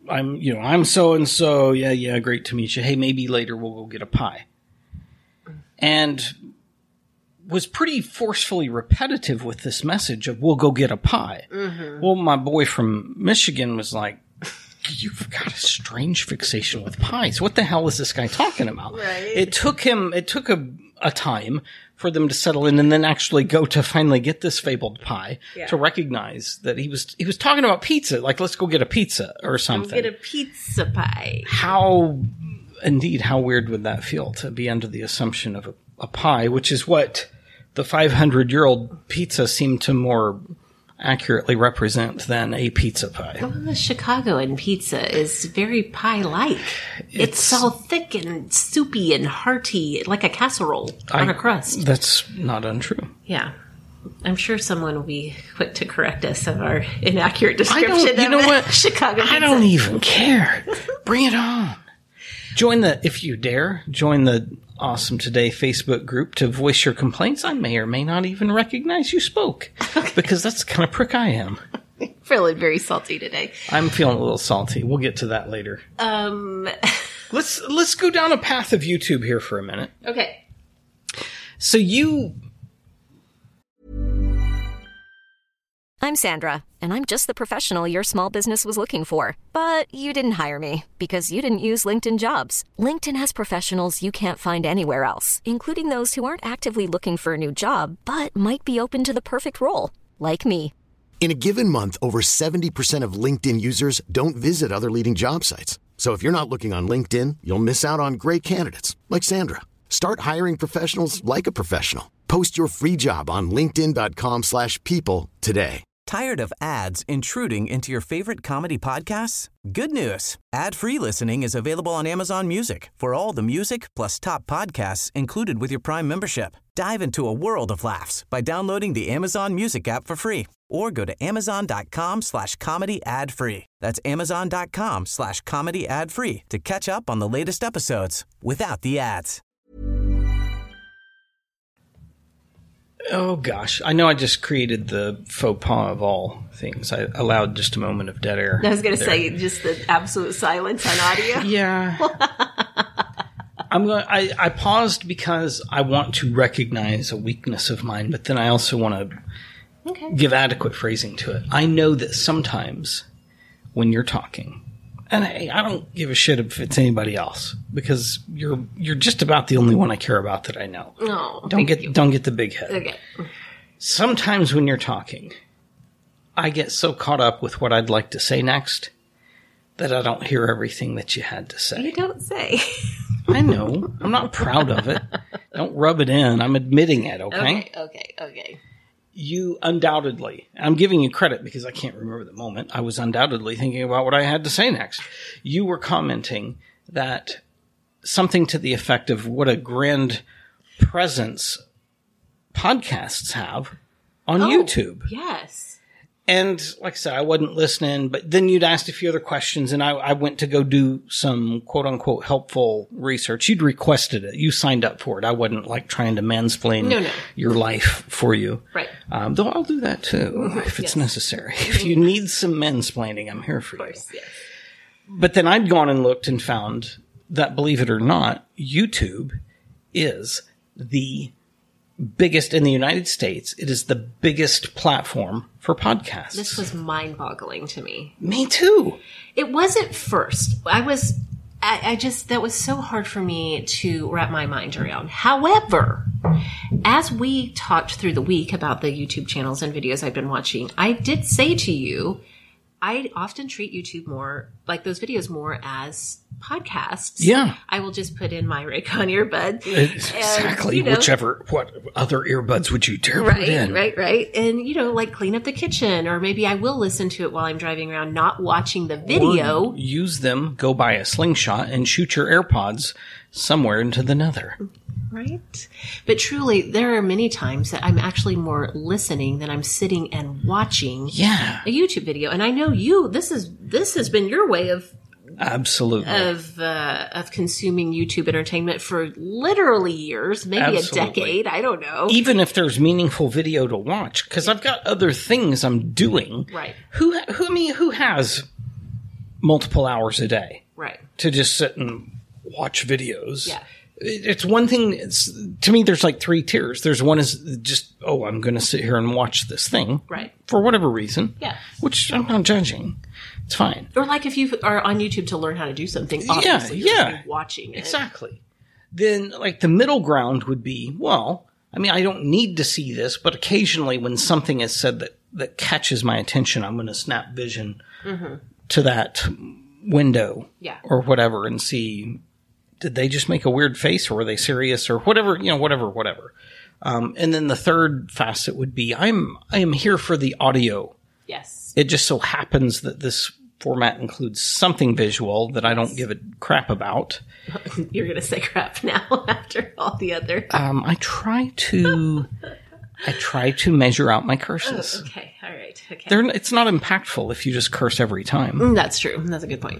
I'm, you know, I'm so and so. Yeah, yeah, great to meet you. Hey, maybe later we'll go get a pie. And was pretty forcefully repetitive with this message of we'll go get a pie. Mm-hmm. Well, my boy from Michigan was like, you've got a strange fixation with pies. What the hell is this guy talking about? Right. It took him, it took a, a time for them to settle in and then actually go to finally get this fabled pie yeah. to recognize that he was, he was talking about pizza. Like, let's go get a pizza or something. Go get a pizza pie. How, indeed, how weird would that feel to be under the assumption of a, a pie, which is what the five hundred year old pizza seemed to more accurately represent than a pizza pie. Well, the Chicagoan pizza is very pie-like. It's, it's all thick and soupy and hearty, like a casserole I, on a crust. That's not untrue. Yeah. I'm sure someone will be quick to correct us of our inaccurate description I don't, you of know what? Chicago pizza. I don't even care. Bring it on. Join the, if you dare, join the Awesome Today Facebook group to voice your complaints. I may or may not even recognize you spoke okay. because that's the kind of prick I am. Feeling very salty today. I'm feeling a little salty. We'll get to that later. Um, let's let's go down a path of YouTube here for a minute. Okay. So you. I'm Sandra, and I'm just the professional your small business was looking for. But you didn't hire me because you didn't use LinkedIn Jobs. LinkedIn has professionals you can't find anywhere else, including those who aren't actively looking for a new job, but might be open to the perfect role, like me. In a given month, over seventy percent of LinkedIn users don't visit other leading job sites. So if you're not looking on LinkedIn, you'll miss out on great candidates, like Sandra. Start hiring professionals like a professional. Post your free job on linkedin.com slash people today. Tired of ads intruding into your favorite comedy podcasts? Good news. Ad-free listening is available on Amazon Music for all the music plus top podcasts included with your Prime membership. Dive into a world of laughs by downloading the Amazon Music app for free or go to amazon.com slash comedy ad free. That's amazon.com slash comedy ad free to catch up on the latest episodes without the ads. Oh, gosh. I know I just created the faux pas of all things. I allowed just a moment of dead air. I was going to say just the absolute silence on audio. Yeah. I'm going. I, I paused because I want to recognize a weakness of mine, but then I also want to okay. give adequate phrasing to it. I know that sometimes when you're talking, and I, I don't give a shit if it's anybody else because you're you're just about the only one I care about that I know. No, don't get you. don't get the big head. Okay. Sometimes when you're talking, I get so caught up with what I'd like to say next that I don't hear everything that you had to say. You don't say. I know. I'm not proud of it. Don't rub it in. I'm admitting it. Okay. Okay. Okay. Okay. You undoubtedly, I'm giving you credit because I can't remember the moment, I was undoubtedly thinking about what I had to say next. You were commenting that something to the effect of what a grand presence podcasts have on oh, YouTube. Yes. And like I said, I wasn't listening, but then you'd asked a few other questions and I, I went to go do some quote unquote helpful research. You'd requested it. You signed up for it. I wasn't like trying to mansplain no, no. your life for you. Right. Um, though I'll do that too mm-hmm. if it's yes. necessary. If you need some mansplaining, I'm here for of course, you. Yes. But then I'd gone and looked and found that, believe it or not, YouTube is the biggest in the United States. It is the biggest platform for podcasts. This was mind-boggling to me. Me too. It wasn't first. I was, I, I just, that was so hard for me to wrap my mind around. However, as we talked through the week about the YouTube channels and videos I've been watching, I did say to you, I often treat YouTube more, like those videos more as podcasts. Yeah. I will just put in my Raycon earbud. Exactly. And, you know, whichever, what other earbuds would you dare right, put in? Right, right, And, you know, like clean up the kitchen, or maybe I will listen to it while I'm driving around, not watching the video. Or use them, go buy a slingshot and shoot your AirPods somewhere into the nether. Right. But truly, there are many times that I'm actually more listening than I'm sitting and watching yeah. a YouTube video. And I know you, this is, this has been your way of Absolutely. Of uh, of consuming YouTube entertainment for literally years, maybe Absolutely. a decade. I don't know. Even if there's meaningful video to watch, because I've got other things I'm doing. Right. Who who I mean who has multiple hours a day. Right. To just sit and watch videos. Yeah. It's one thing. It's, to me, there's like three tiers. There's one is just, oh, I'm going to sit here and watch this thing. Right. For whatever reason. Yeah. Which I'm not judging. It's fine. Or like if you are on YouTube to learn how to do something, Yeah, obviously you're yeah. gonna be watching it. Exactly. Then, like, the middle ground would be, well, I mean, I don't need to see this, but occasionally when something is said that, that catches my attention, I'm going to snap vision mm-hmm. to that window yeah. or whatever and see, did they just make a weird face or were they serious or whatever, you know, whatever, whatever. Um, and then the third facet would be, I'm, I am here for the audio. Yes. It just so happens that this format includes something visual that I don't give a crap about. You're going to say crap now after all the other. Um, I try to, I try to measure out my curses. Oh, okay. All right. Okay. They're, it's not impactful if you just curse every time. Mm, that's true. That's a good point.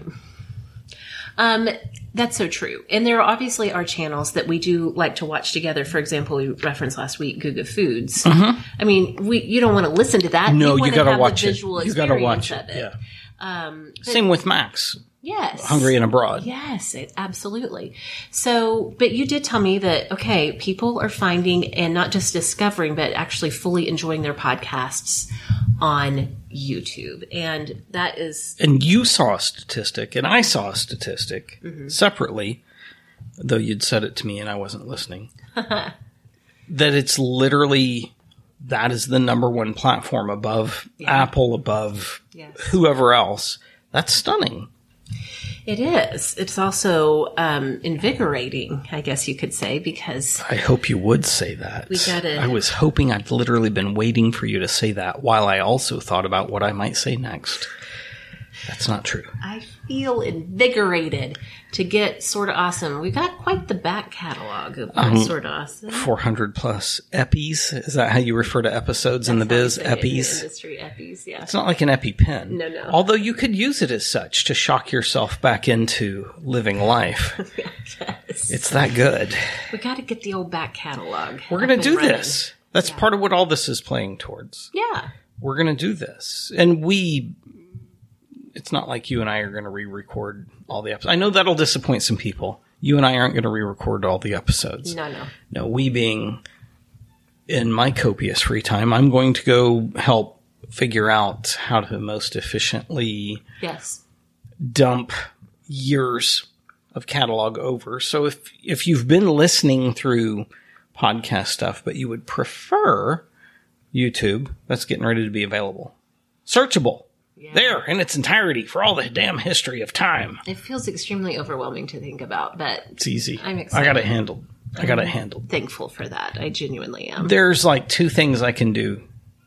Um, that's so true. And there obviously are channels that we do like to watch together. For example, we referenced last week Guga Foods. Mm-hmm. I mean, we you don't want to listen to that. No, you, you got to watch the it. visual You got to watch experience it. of it. Yeah. Um, but, Same with Max. Yes. Hungry and Abroad. Yes, it, absolutely. So, but you did tell me that, okay, people are finding and not just discovering, but actually fully enjoying their podcasts on YouTube. And that is... And you saw a statistic, and I saw a statistic mm-hmm. separately, though you'd said it to me and I wasn't listening, that it's literally, that is the number one platform above yeah. Apple, above yes. whoever else. That's stunning. It is. It's also um, invigorating, I guess you could say, because... I hope you would say that. We gotta... I was hoping I'd literally been waiting for you to say that while I also thought about what I might say next. That's not true. I feel invigorated to get Sorta Awesome. We got quite the back catalog of um, Sorta Awesome. four hundred plus epis. Is that how you refer to episodes That's in the biz? Epis? In the industry, epis, yeah. It's not like an EpiPen. No, no. Although you could use it as such to shock yourself back into living life. Yes. It's that good. We got to get the old back catalog. We're going to do running. this. That's yeah. part of what all this is playing towards. Yeah. We're going to do this. And we... It's not like you and I are going to re-record all the episodes. I know that'll disappoint some people. You and I aren't going to re-record all the episodes. No, no. No, we being in my copious free time, I'm going to go help figure out how to most efficiently yes. dump years of catalog over. So if if you've been listening through podcast stuff, but you would prefer YouTube, that's getting ready to be available. Searchable. Yeah. There in its entirety for all the damn history of time. It feels extremely overwhelming to think about, but it's easy. I'm excited. I got it handled. I got it handled. Thankful for that. I genuinely am. There's like two things I can do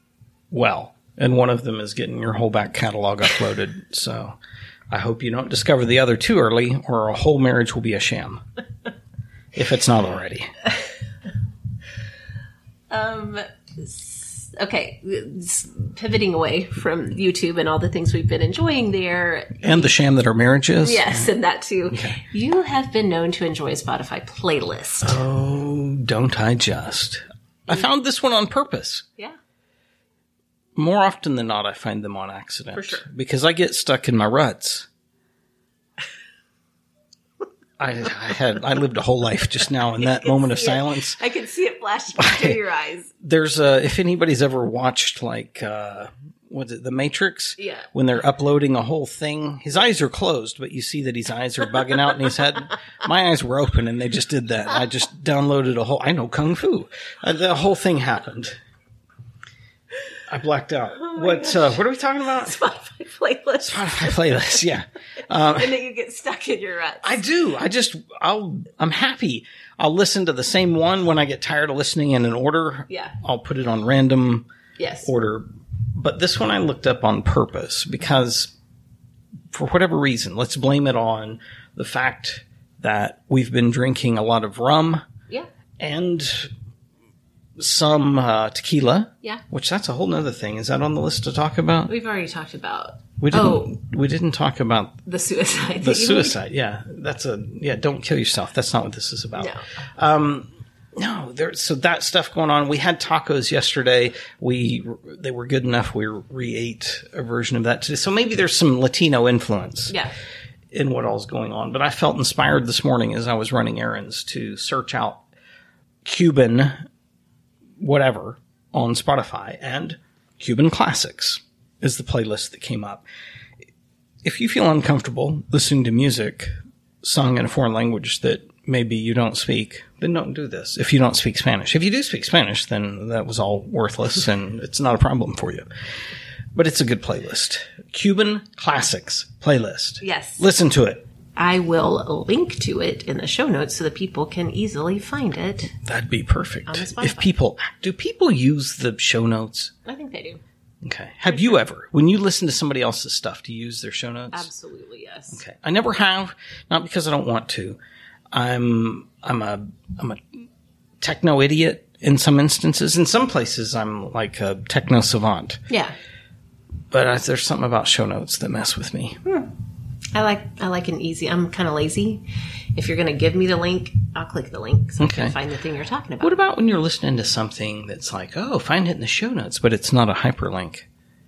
well, and one of them is getting your whole back catalog uploaded. So I hope you don't discover the other too early, or a whole marriage will be a sham. If it's not already. um. Okay, pivoting away from YouTube and all the things we've been enjoying there. And the sham that our marriage is? Yes, and that too. Okay. You have been known to enjoy a Spotify playlist. Oh, don't I just. I found this one on purpose. Yeah. More often than not, I find them on accident. For sure. Because I get stuck in my ruts. I, I had I lived a whole life just now in that moment of it. silence. I can see it flashing through your eyes. There's a, if anybody's ever watched like uh, what's it, The Matrix? Yeah. When they're uploading a whole thing, his eyes are closed, but you see that his eyes are bugging out in his head. My eyes were open, and they just did that. I just downloaded a whole. I know kung fu. Uh, the whole thing happened. I blacked out. Oh what uh, what are we talking about? Spotify playlist. Spotify playlist, yeah. Um, and then you get stuck in your ruts. I do. I just, I'll, I'm happy. I'll listen to the same one when I get tired of listening in an order. Yeah. I'll put it on random yes. order. But this one I looked up on purpose because for whatever reason, let's blame it on the fact that we've been drinking a lot of rum. Yeah. And some uh, tequila. Yeah. Which that's a whole nother thing. Is that on the list to talk about? We've already talked about. We didn't. Oh, we didn't talk about the suicide. The suicide. Yeah, that's a yeah. Don't kill yourself. That's not what this is about. No. Um, no. know, there, so that stuff going on. We had tacos yesterday. We, they were good enough. We re-ate a version of that today. So maybe there's some Latino influence Yeah. in what all's going on. But I felt inspired this morning as I was running errands to search out Cuban whatever on Spotify, and Cuban Classics is the playlist that came up. If you feel uncomfortable listening to music sung in a foreign language that maybe you don't speak, then don't do this. If you don't speak Spanish. If you do speak Spanish, then that was all worthless and it's not a problem for you. But it's a good playlist. Cuban Classics playlist. Yes. Listen to it. I will link to it in the show notes so that people can easily find it. That'd be perfect. On the Spotify. If people, do people use the show notes? I think they do. Okay. Have you ever, when you listen to somebody else's stuff, do you use their show notes? Absolutely, yes. Okay. I never have, not because I don't want to. I'm, I'm a, I'm a techno idiot in some instances. In some places, I'm like a techno savant. Yeah. But I, there's something about show notes that mess with me. Hmm. I like I like an easy. I'm kind of lazy. If you're going to give me the link, I'll click the link so Okay. I can find the thing you're talking about. What about when you're listening to something that's like, oh, find it in the show notes, but it's not a hyperlink?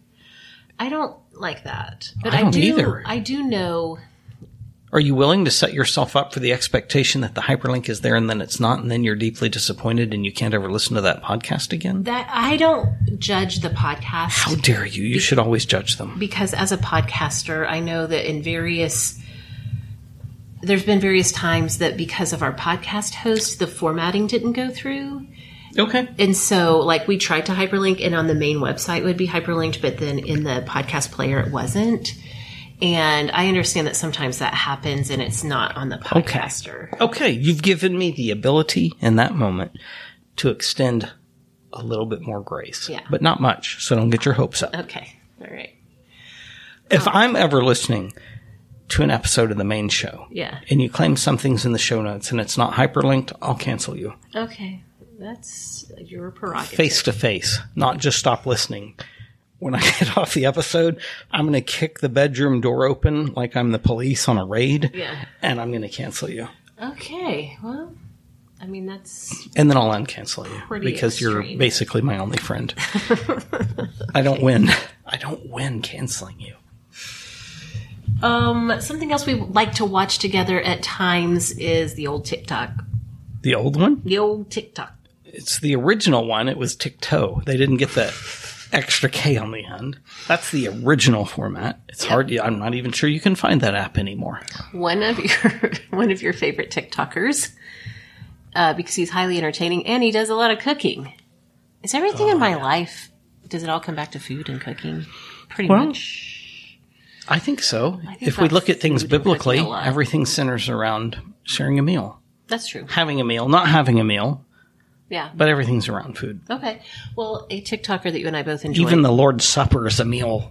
I don't like that. But I don't do, either. I do know. Are you willing to set yourself up for the expectation that the hyperlink is there and then it's not, and then you're deeply disappointed and you can't ever listen to that podcast again? That I don't judge the podcast. How dare you? You should always judge them. Because as a podcaster, I know that in various, there's been various times that because of our podcast host, the formatting didn't go through. Okay. And so, like, we tried to hyperlink, and on the main website it would be hyperlinked, but then in the podcast player it wasn't. And I understand that sometimes that happens and it's not on the podcaster. Okay. Okay. You've given me the ability in that moment to extend a little bit more grace. Yeah. But not much, so don't get your hopes up. Okay. All right. If I'm ever listening to an episode of the main show, Yeah. and you claim something's in the show notes and it's not hyperlinked, I'll cancel you. Okay. That's your prerogative. Face to face, not just stop listening. When I get off the episode, I'm going to kick the bedroom door open like I'm the police on a raid, Yeah. and I'm going to cancel you. Okay. Well, I mean, that's And then I'll uncancel you Pretty because extreme. you're basically my only friend. I don't win. I don't win canceling you. um something else we like to watch together at times is the old TikTok. The old one? The old TikTok. It's the original one. It was TikTok. They didn't get that extra K on the end. That's the original format. It's hard. I'm not even sure you can find that app anymore. One of your one of your favorite TikTokers, uh, because he's highly entertaining and he does a lot of cooking. Is everything in my life, does it all come back to food and cooking? Pretty Well, much. I think so. I think If we about look at things food and cooking biblically, a lot. everything centers around sharing a meal, That's true. having a meal, not having a meal, Yeah. but everything's around food. Okay. Well, a TikToker that you and I both enjoy. Even the Lord's Supper is a meal.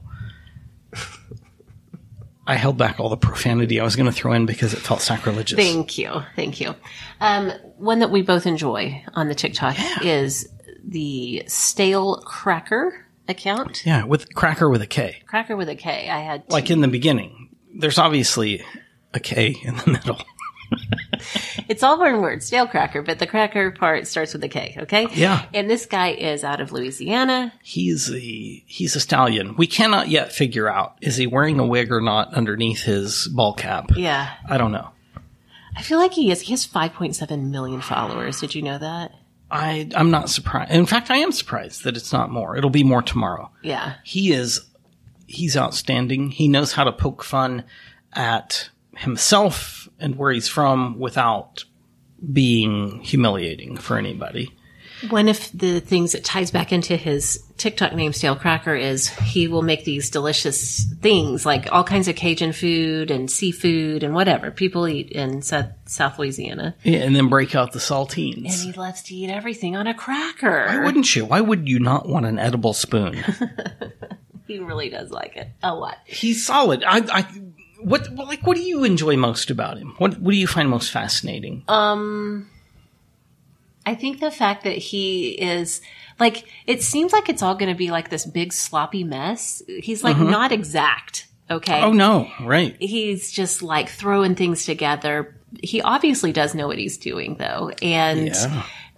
I held back all the profanity I was going to throw in because it felt sacrilegious. Thank you. Thank you. Um, one that we both enjoy on the TikTok is the Stale Cracker account. Yeah, with cracker with a K. Cracker with a K. I had Like in the beginning. There's obviously a K in the middle. It's all one word, stale cracker, but the cracker part starts with a K, okay? Yeah. And this guy is out of Louisiana. He's a he's a stallion. We cannot yet figure out, is he wearing a wig or not underneath his ball cap? Yeah. I don't know. I feel like he is. He has five point seven million followers. Did you know that? I I'm not surprised. In fact, I am surprised that it's not more. It'll be more tomorrow. Yeah. He is he's outstanding. He knows how to poke fun at himself and where he's from without being humiliating for anybody. One of the things that ties back into his TikTok name, Stale Cracker, is he will make these delicious things, like all kinds of Cajun food and seafood and whatever people eat in South, South Louisiana. Yeah, and then break out the And saltines. he loves to eat everything on a cracker. Why wouldn't you? Why would you not want an edible spoon? He really does like it a lot. He's solid. I, I, what, like, what do you enjoy most about him? What, what do you find most fascinating? Um, I think the fact that he is like, it seems like it's all going to be like this big sloppy mess. He's like not exact. Okay. Oh no, right. He's just like throwing things together. He obviously does know what he's doing though. And Yeah.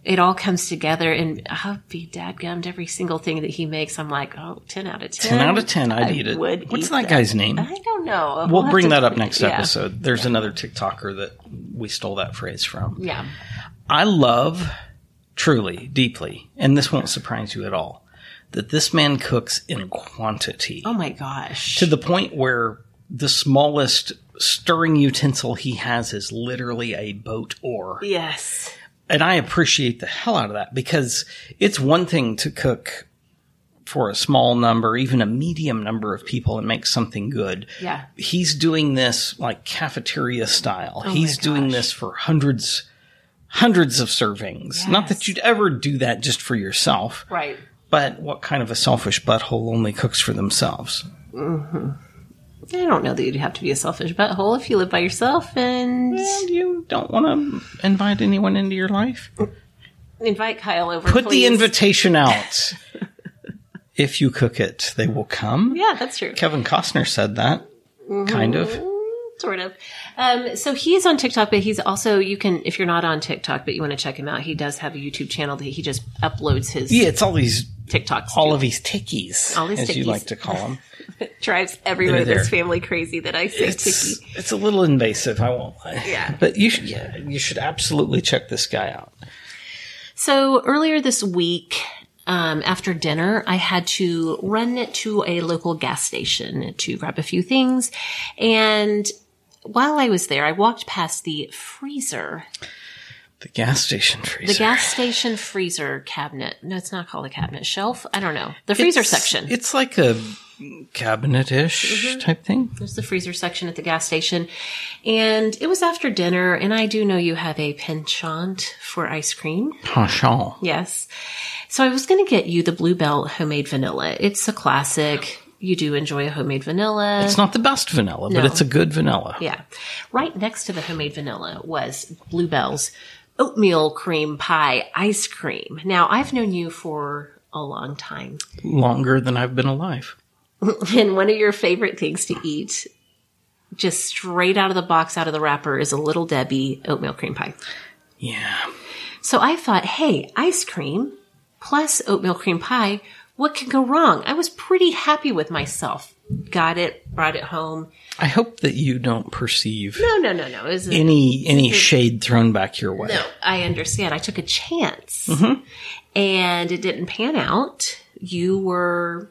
it all comes together, and I'll be dadgummed every single thing that he makes. I'm like, oh, ten out of ten. ten out of ten, I'd I eat it. would What's eat that, that guy's name? I don't know. We'll, have bring to- that up next yeah. episode. There's another TikToker that we stole that phrase from. Yeah. I love, truly, deeply, and this won't surprise you at all, that this man cooks in quantity. Oh my gosh. To the point where the smallest stirring utensil he has is literally a boat oar. Yes. And I appreciate the hell out of that, because it's one thing to cook for a small number, even a medium number of people, and make something good. Yeah. He's doing this like cafeteria style. Oh He's my doing gosh. this for hundreds, hundreds of servings. Yes. Not that you'd ever do that just for yourself. Right. But what kind of a selfish butthole only cooks for themselves? Mm-hmm. I don't know that you'd have to be a selfish butthole if you live by yourself and And you don't want to invite anyone into your life? invite Kyle over. Put please. the invitation out. If you cook it, they will come. Yeah, that's true. Kevin Costner said that. Mm-hmm. Kind of. Sort of. Um, so he's on TikTok, but he's also, you can, if you're not on TikTok, but you want to check him out, he does have a YouTube channel that he just uploads his Yeah, it's all these, TikToks. all to. of these tickies, All these as you tickies. like to call them. It drives everyone in They're this there. family crazy that I say It's, ticky. it's a little invasive, I won't lie. Yeah. But you should, yeah, you should absolutely check this guy out. So earlier this week, um, after dinner, I had to run to a local gas station to grab a few things. And while I was there, I walked past the freezer, The gas station freezer. the gas station freezer cabinet. No, it's not called a cabinet. Shelf? I don't know. The freezer It's- section. It's like a cabinet-ish Mm-hmm. type thing. There's the freezer section at the gas station. And it was after dinner, and I do know you have a penchant for ice cream. Penchant. Yes. So I was going to get you the Bluebell homemade vanilla. It's a classic. You do enjoy a homemade vanilla. It's not the best vanilla, but No. it's a good vanilla. Yeah. Right next to the homemade vanilla was Bluebell's oatmeal cream pie ice cream. Now, I've known you for a long time. Longer than I've been alive. And one of your favorite things to eat, just straight out of the box, out of the wrapper, is a Little Debbie oatmeal cream pie. Yeah. So I thought, hey, ice cream plus oatmeal cream pie, what could go wrong? I was pretty happy with myself. Got it, brought it home. I hope that you don't perceive No, no, no, no. It was a- any any shade thrown back your way. No, I understand. I took a chance, Mm-hmm. and it didn't pan out. You were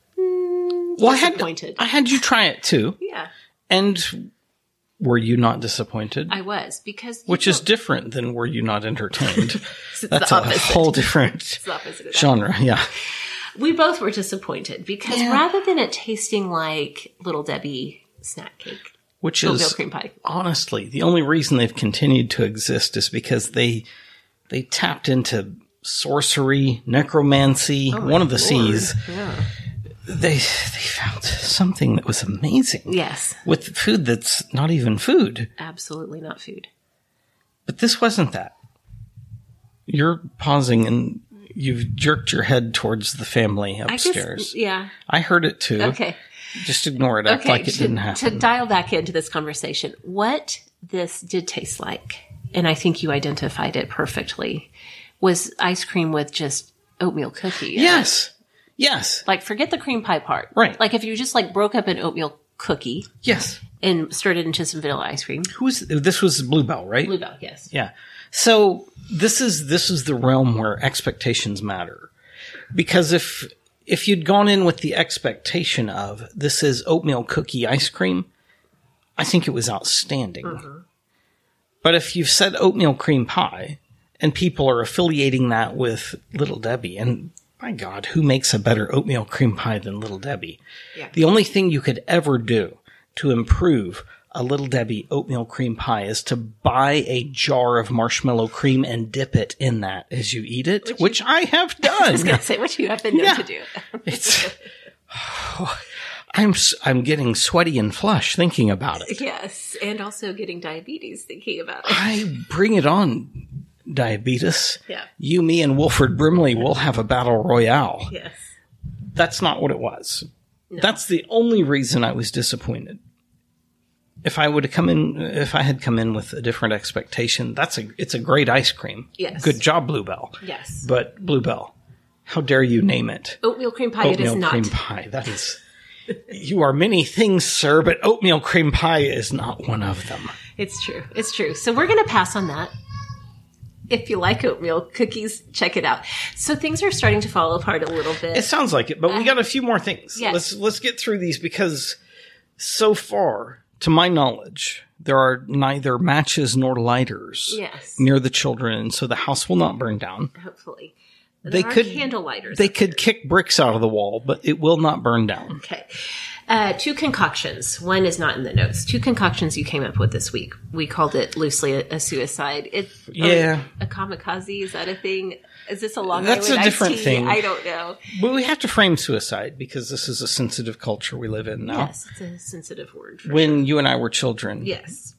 mm, Well, I had, disappointed. I had you try it too. yeah, And were you not disappointed? I was because you Which is don't- different than were you not entertained. the That's a opposite. whole different the opposite of that. genre. Yeah. we both were disappointed because rather than it tasting like Little Debbie snack cake, Which oatmeal is cream pie, honestly the only reason they've continued to exist is because they they tapped into sorcery, necromancy, one of the C's. yeah. They they found something that was amazing yes, with food that's not even food. absolutely not food. But this wasn't that. You're pausing and you've jerked your head towards the family I upstairs. guess, yeah. I heard it too. Okay. Just ignore it. Act Okay, like it to, didn't to happen. dial back into this conversation, what this did taste like, and I think you identified it perfectly, was ice cream with just oatmeal cookie. in it. Yes. Yes. Like, forget the cream pie part. Right. Like, if you just, like, broke up an oatmeal cookie Yes. and stirred it into some vanilla ice cream. Who was this? Was Bluebell, right? Bluebell, yes. Yeah. So this is this is the realm where expectations matter, because if if you'd gone in with the expectation of this is oatmeal cookie ice cream, I think it was outstanding. Mm-hmm. But if you've said oatmeal cream pie and people are affiliating that with Little Debbie, and my God, who makes a better oatmeal cream pie than Little Debbie? Yeah. The only thing you could ever do to improve a Little Debbie oatmeal cream pie is to buy a jar of marshmallow cream and dip it in that as you eat it, which, I have I was done. going to say what you have been known Yeah. to do. It's, I'm s- I'm getting sweaty and flush thinking about it. Yes, and also getting diabetes thinking about it. I bring it on, diabetes. Yeah. You, me, and Wilford Brimley will have a battle royale. Yes. That's not what it was. That's the only reason I was disappointed. if I would have come in, if I had come in with a different expectation, that's a, it's a great ice cream. Yes. Good job, Bluebell. Yes. But Bluebell, how dare you name it? Oatmeal cream pie, Oatmeal it is not. cream pie. That is, you are many things, sir, but oatmeal cream pie is not one of them. It's true. It's true. So we're going to pass on that. If you like oatmeal cookies, check it out. So things are starting to fall apart a little bit. It sounds like it, but we got a few more things. Yes. Let's let's get through these because so far, to my knowledge, there are neither matches nor lighters Yes. near the children, and so the house will not burn down. Hopefully. There They are could candle lighters. They could kick bricks out of the wall, but it will not burn down. Okay. Uh, two concoctions. One is not in the notes. Two concoctions you came up with this week. We called it loosely a, a suicide. It, Yeah. or a kamikaze, is that a thing? Is this a Long That's Island a different iced tea? thing. I don't know. But we have to frame suicide because this is a sensitive culture we live in now. Yes, it's a sensitive word. For When sure. you and I were children, Yes.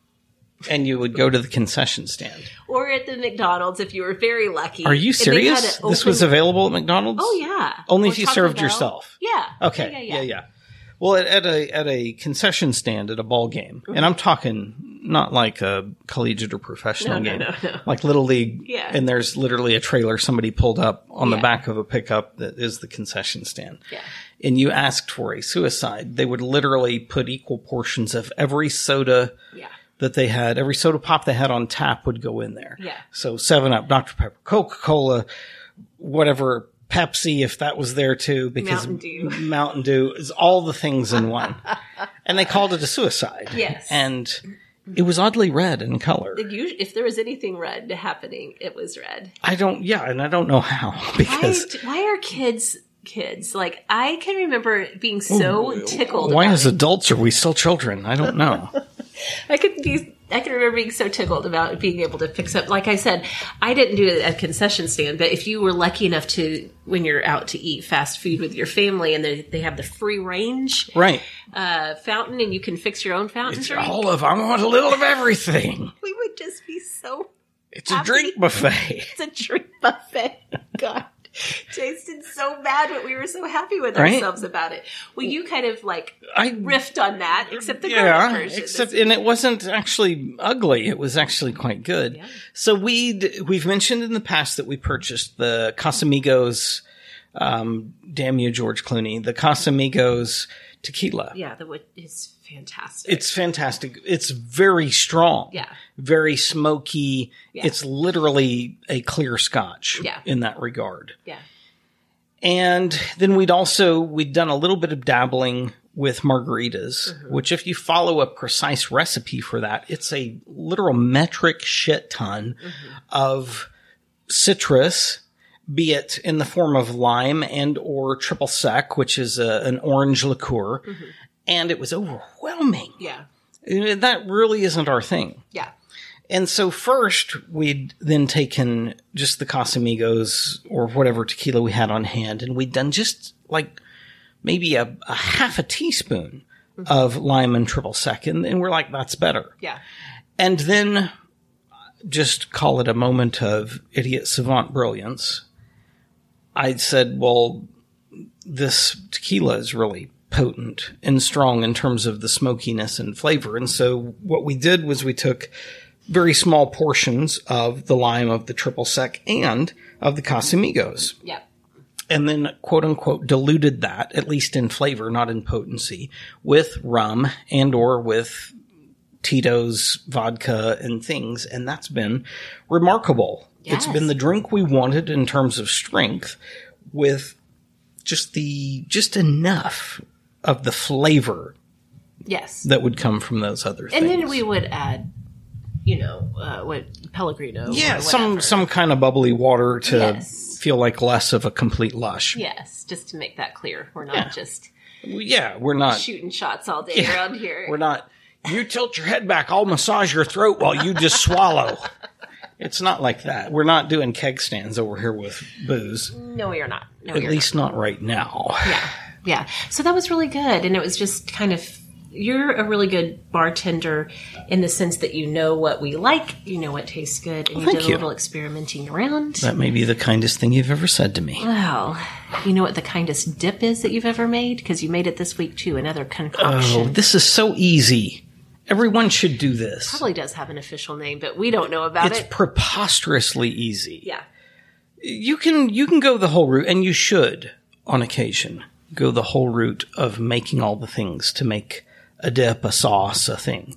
and you would go to the concession stand. Or at the McDonald's if you were very lucky. Are you And they had serious? an This was open- available at McDonald's? Oh, yeah. Only Or if you Taco served Bell. yourself. Yeah. Okay. Yeah, Yeah, yeah. yeah. Well, at, at a at a concession stand at a ball game, and I'm talking not like a collegiate or professional No, no, game, no, no. like Little League. Yeah. And there's literally a trailer somebody pulled up on the Yeah. back of a pickup that is the concession stand. Yeah. And you asked for a suicide, they would literally put equal portions of every soda Yeah. that they had, every soda pop they had on tap would go in there. Yeah. So seven up, Doctor Pepper, Coca-Cola, whatever, Pepsi, if that was there too, because Mountain Dew. Mountain Dew is all the things in one. And they called it a suicide. Yes. And it was oddly red in color. You- If there was anything red happening, it was red. I don't, yeah, and I don't know how, Why, because why are kids kids? Like, I can remember being so tickled. why about as adults are we still children? I don't know. I could be. I can remember being so tickled about being able to fix up. Like I said, I didn't do it at a concession stand, but if you were lucky enough to, when you're out to eat fast food with your family, and they they have the free range Right. uh, fountain, and you can fix your own fountain It's drink, all of, I want a little of everything. we would just be so. It's a Happy. drink buffet. It's a drink buffet. God. Tasted so bad, but we were so happy with Right? ourselves about it. Well, you kind of like I riffed on that, except the yeah, garlic version. except and it wasn't actually ugly. It was actually quite good. Yeah. So we we've mentioned in the past that we purchased the Casamigos. Um, damn you, George Clooney. The Casamigos tequila. yeah, the wood is fantastic. It's fantastic. It's very strong. Yeah. Very smoky. Yeah. It's literally a clear scotch. Yeah. In that regard. yeah, And then we'd also, we'd done a little bit of dabbling with margaritas, Mm-hmm. which if you follow a precise recipe for that, it's a literal metric shit ton Mm-hmm. of citrus, be it in the form of lime and or triple sec, which is a, an orange liqueur. Mm-hmm. And it was overwhelming. yeah, And that really isn't our thing. yeah. And so first, we'd then taken just the Casamigos or whatever tequila we had on hand, and we'd done just like maybe a, a half a teaspoon of lime and triple sec, and, and we're like, that's better. Yeah. And then just call it a moment of idiot savant brilliance. I said, well, this tequila is really potent and strong in terms of the smokiness and flavor. And so what we did was we took very small portions of the lime of the triple sec and of the Casamigos, Yeah. and then quote unquote diluted that, at least in flavor, not in potency, with rum and or with Tito's vodka and things. And that's been remarkable. Yes. It's been the drink we wanted in terms of strength with just the, just enough of the flavor Yes. that would come from those other things. And then we would add, you know, uh, what Pellegrino. Yeah, or some whatever. some kind of bubbly water to Yes. feel like less of a complete lush. Yes, just to make that clear, we're not Yeah. just Well, yeah, we're not. shooting shots all day Yeah, around here. We're not. You tilt your head back, I'll massage your throat while you just swallow. It's not like that. We're not doing keg stands over here with booze. No, you're not. No, At you're least not right now. not. Yeah, yeah. So that was really good, and it was just kind of. You're a really good bartender in the sense that you know what we like, you know what tastes good, and you thank did a you. little experimenting around. That may be the kindest thing you've ever said to me. Well, you know what the kindest dip is that you've ever made? Because you made it this week too, another Oh, concoction. this is so easy. Everyone should do this. Probably does have an official name, but we don't know about it's it. It's preposterously easy. Yeah. You can you can go the whole route, and you should, on occasion, go the whole route of making all the things to make a dip, a sauce, a thing.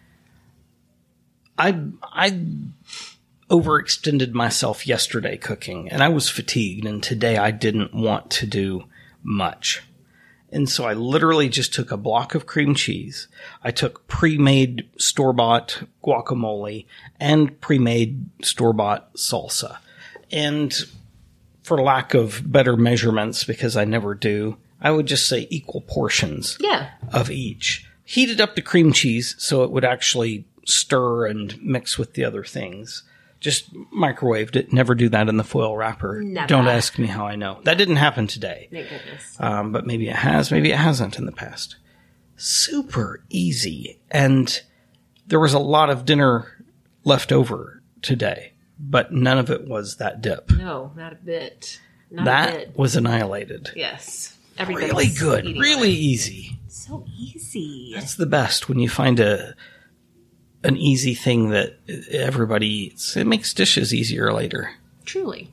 I I overextended myself yesterday cooking, and I was fatigued, and today I didn't want to do much. And so I literally just took a block of cream cheese. I took pre-made store-bought guacamole and pre-made store-bought salsa. And for lack of better measurements, because I never do, I would just say equal portions yeah. of each. Heated up the cream cheese so it would actually stir and mix with the other things. Just microwaved it. Never do that in the foil wrapper. Never. Don't ask me how I know. That didn't happen today. Thank goodness. Um, but maybe it has. Maybe it hasn't in the past. Super easy. And there was a lot of dinner left over today, but none of it was that dip. No, not a bit. Not that a bit. was annihilated. Yes. Really good. Really easy. So easy. That's the best when you find a an easy thing that everybody eats. It makes dishes easier later. Truly.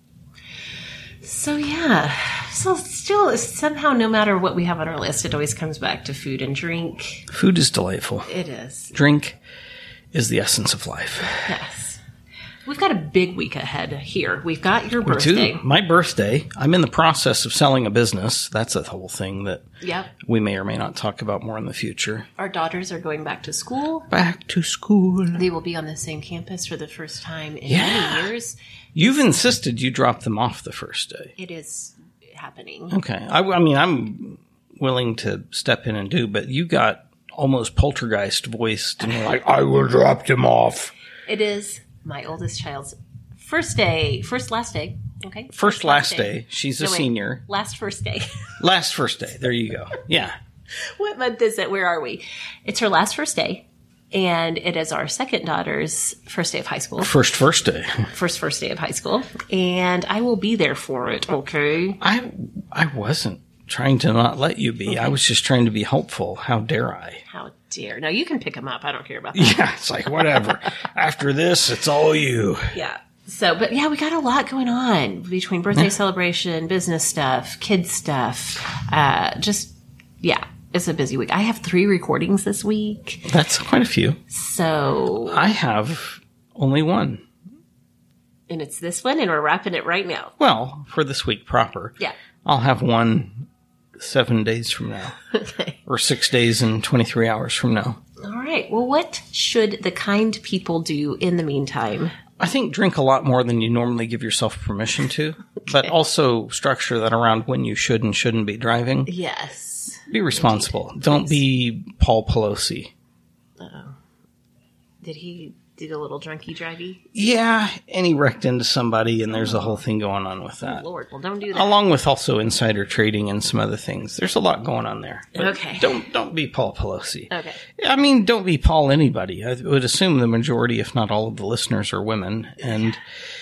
So yeah. So still, somehow, no matter what we have on our list, it always comes back to food and drink. Food is delightful. It is. Drink is the essence of life. Yes. We've got a big week ahead here. We've got your We birthday. do. My birthday. I'm in the process of selling a business. That's a whole thing that Yep. we may or may not talk about more in the future. Our daughters are going back to school. Back to school. They will be on the same campus for the first time in Yeah. many years. You've insisted you drop them off the first day. It is happening. Okay. I, I mean, I'm willing to step in and do, but you got almost poltergeist voiced and you're like, I will drop them off. It is my oldest child's first day, first last day. Okay. First, last day. She's a No, wait. senior. Last first day. Last first day. There you go. Yeah. What month is it? Where are we? It's her last first day. And it is our second daughter's first day of high school. First first day. First, first day of high school. And I will be there for it. Okay. I I wasn't trying to not let you be. I was just trying to be helpful. How dare I? How dare. Now you can pick them up. I don't care about that. Yeah, it's like, whatever. After this, it's all you. Yeah. So, but yeah, we got a lot going on between birthday celebration, business stuff, kids stuff. Uh, just, yeah, it's a busy week. I have three recordings this week. That's quite a few. So, I have only one. and it's this one, and we're wrapping it right now. Well, for this week proper. Yeah. I'll have one seven days from now. Okay. Or six days and twenty-three hours from now. All right. Well, what should the kind people do in the meantime? I think drink a lot more than you normally give yourself permission to, okay. But also structure that around when you should and shouldn't be driving. Yes. Be responsible. Indeed. Don't Please. be Paul Pelosi. Uh-oh. Did he do the little drunky drivey? Yeah, and he wrecked into somebody, and there's a whole thing going on with that. Oh, Lord, well, don't do that. Along with also insider trading and some other things. There's a lot going on there. But okay. Don't don't be Paul Pelosi. Okay. I mean, don't be Paul anybody. I would assume the majority, if not all of the listeners, are women, and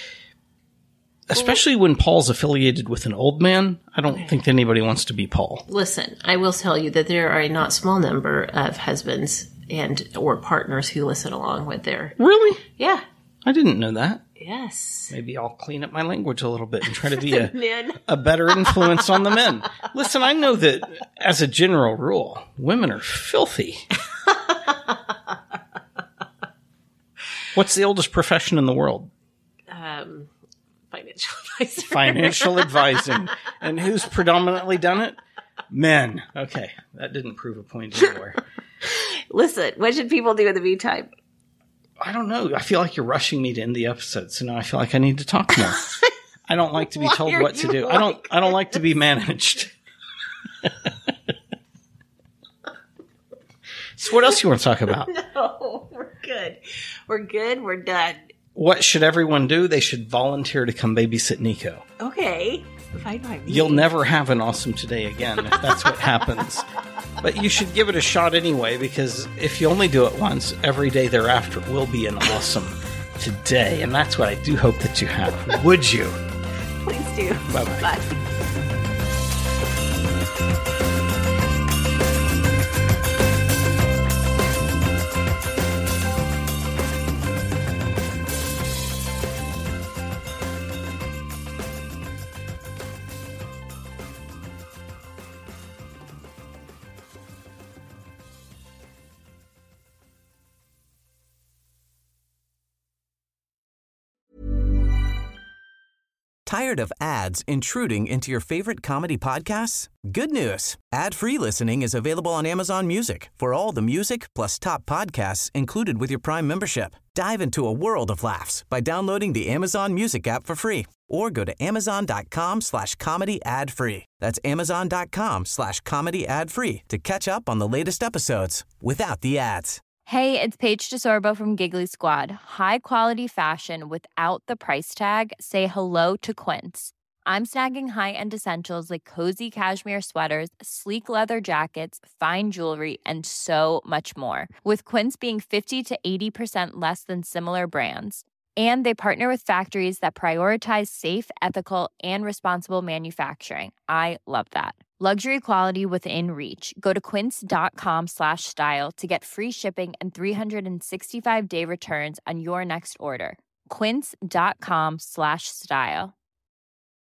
especially when Paul's affiliated with an old man, I don't okay. think anybody wants to be Paul. Listen, I will tell you that there are a not small number of husbands and or partners who listen along with their... Really? Yeah. I didn't know that. Yes. Maybe I'll clean up my language a little bit and try to be a, a better influence on the men. Listen, I know that as a general rule, women are filthy. What's the oldest profession in the world? Um, financial advisor. Financial advising. And who's predominantly done it? Men. Okay. That didn't prove a point anywhere. Listen, what should people do in the meantime? I don't know. I feel like you're rushing me to end the episode, so now I feel like I need to talk more. I don't like to be told what to do. Like I don't I don't like to be managed. So what else you want to talk about? No, we're good. We're good. We're done. What should everyone do? They should volunteer to come babysit Nico. Okay. Fine by me. You'll never have an awesome today again if that's what happens. But you should give it a shot anyway, because if you only do it once, every day thereafter will be an awesome today. And that's what I do hope that you have. Would you? Please do. Bye-bye. Bye. Tired of ads intruding into your favorite comedy podcasts? Good news. Ad-free listening is available on Amazon Music for all the music plus top podcasts included with your Prime membership. Dive into a world of laughs by downloading the Amazon Music app for free or go to amazon.com slash comedy ad free. That's amazon.com slash comedy ad free to catch up on the latest episodes without the ads. Hey, it's Paige DeSorbo from Giggly Squad. High quality fashion without the price tag. Say hello to Quince. I'm snagging high-end essentials like cozy cashmere sweaters, sleek leather jackets, fine jewelry, and so much more. With Quince being fifty to eighty percent less than similar brands. And they partner with factories that prioritize safe, ethical, and responsible manufacturing. I love that. Luxury quality within reach. Go to quince.com slash style to get free shipping and three sixty-five day returns on your next order. Quince.com slash style.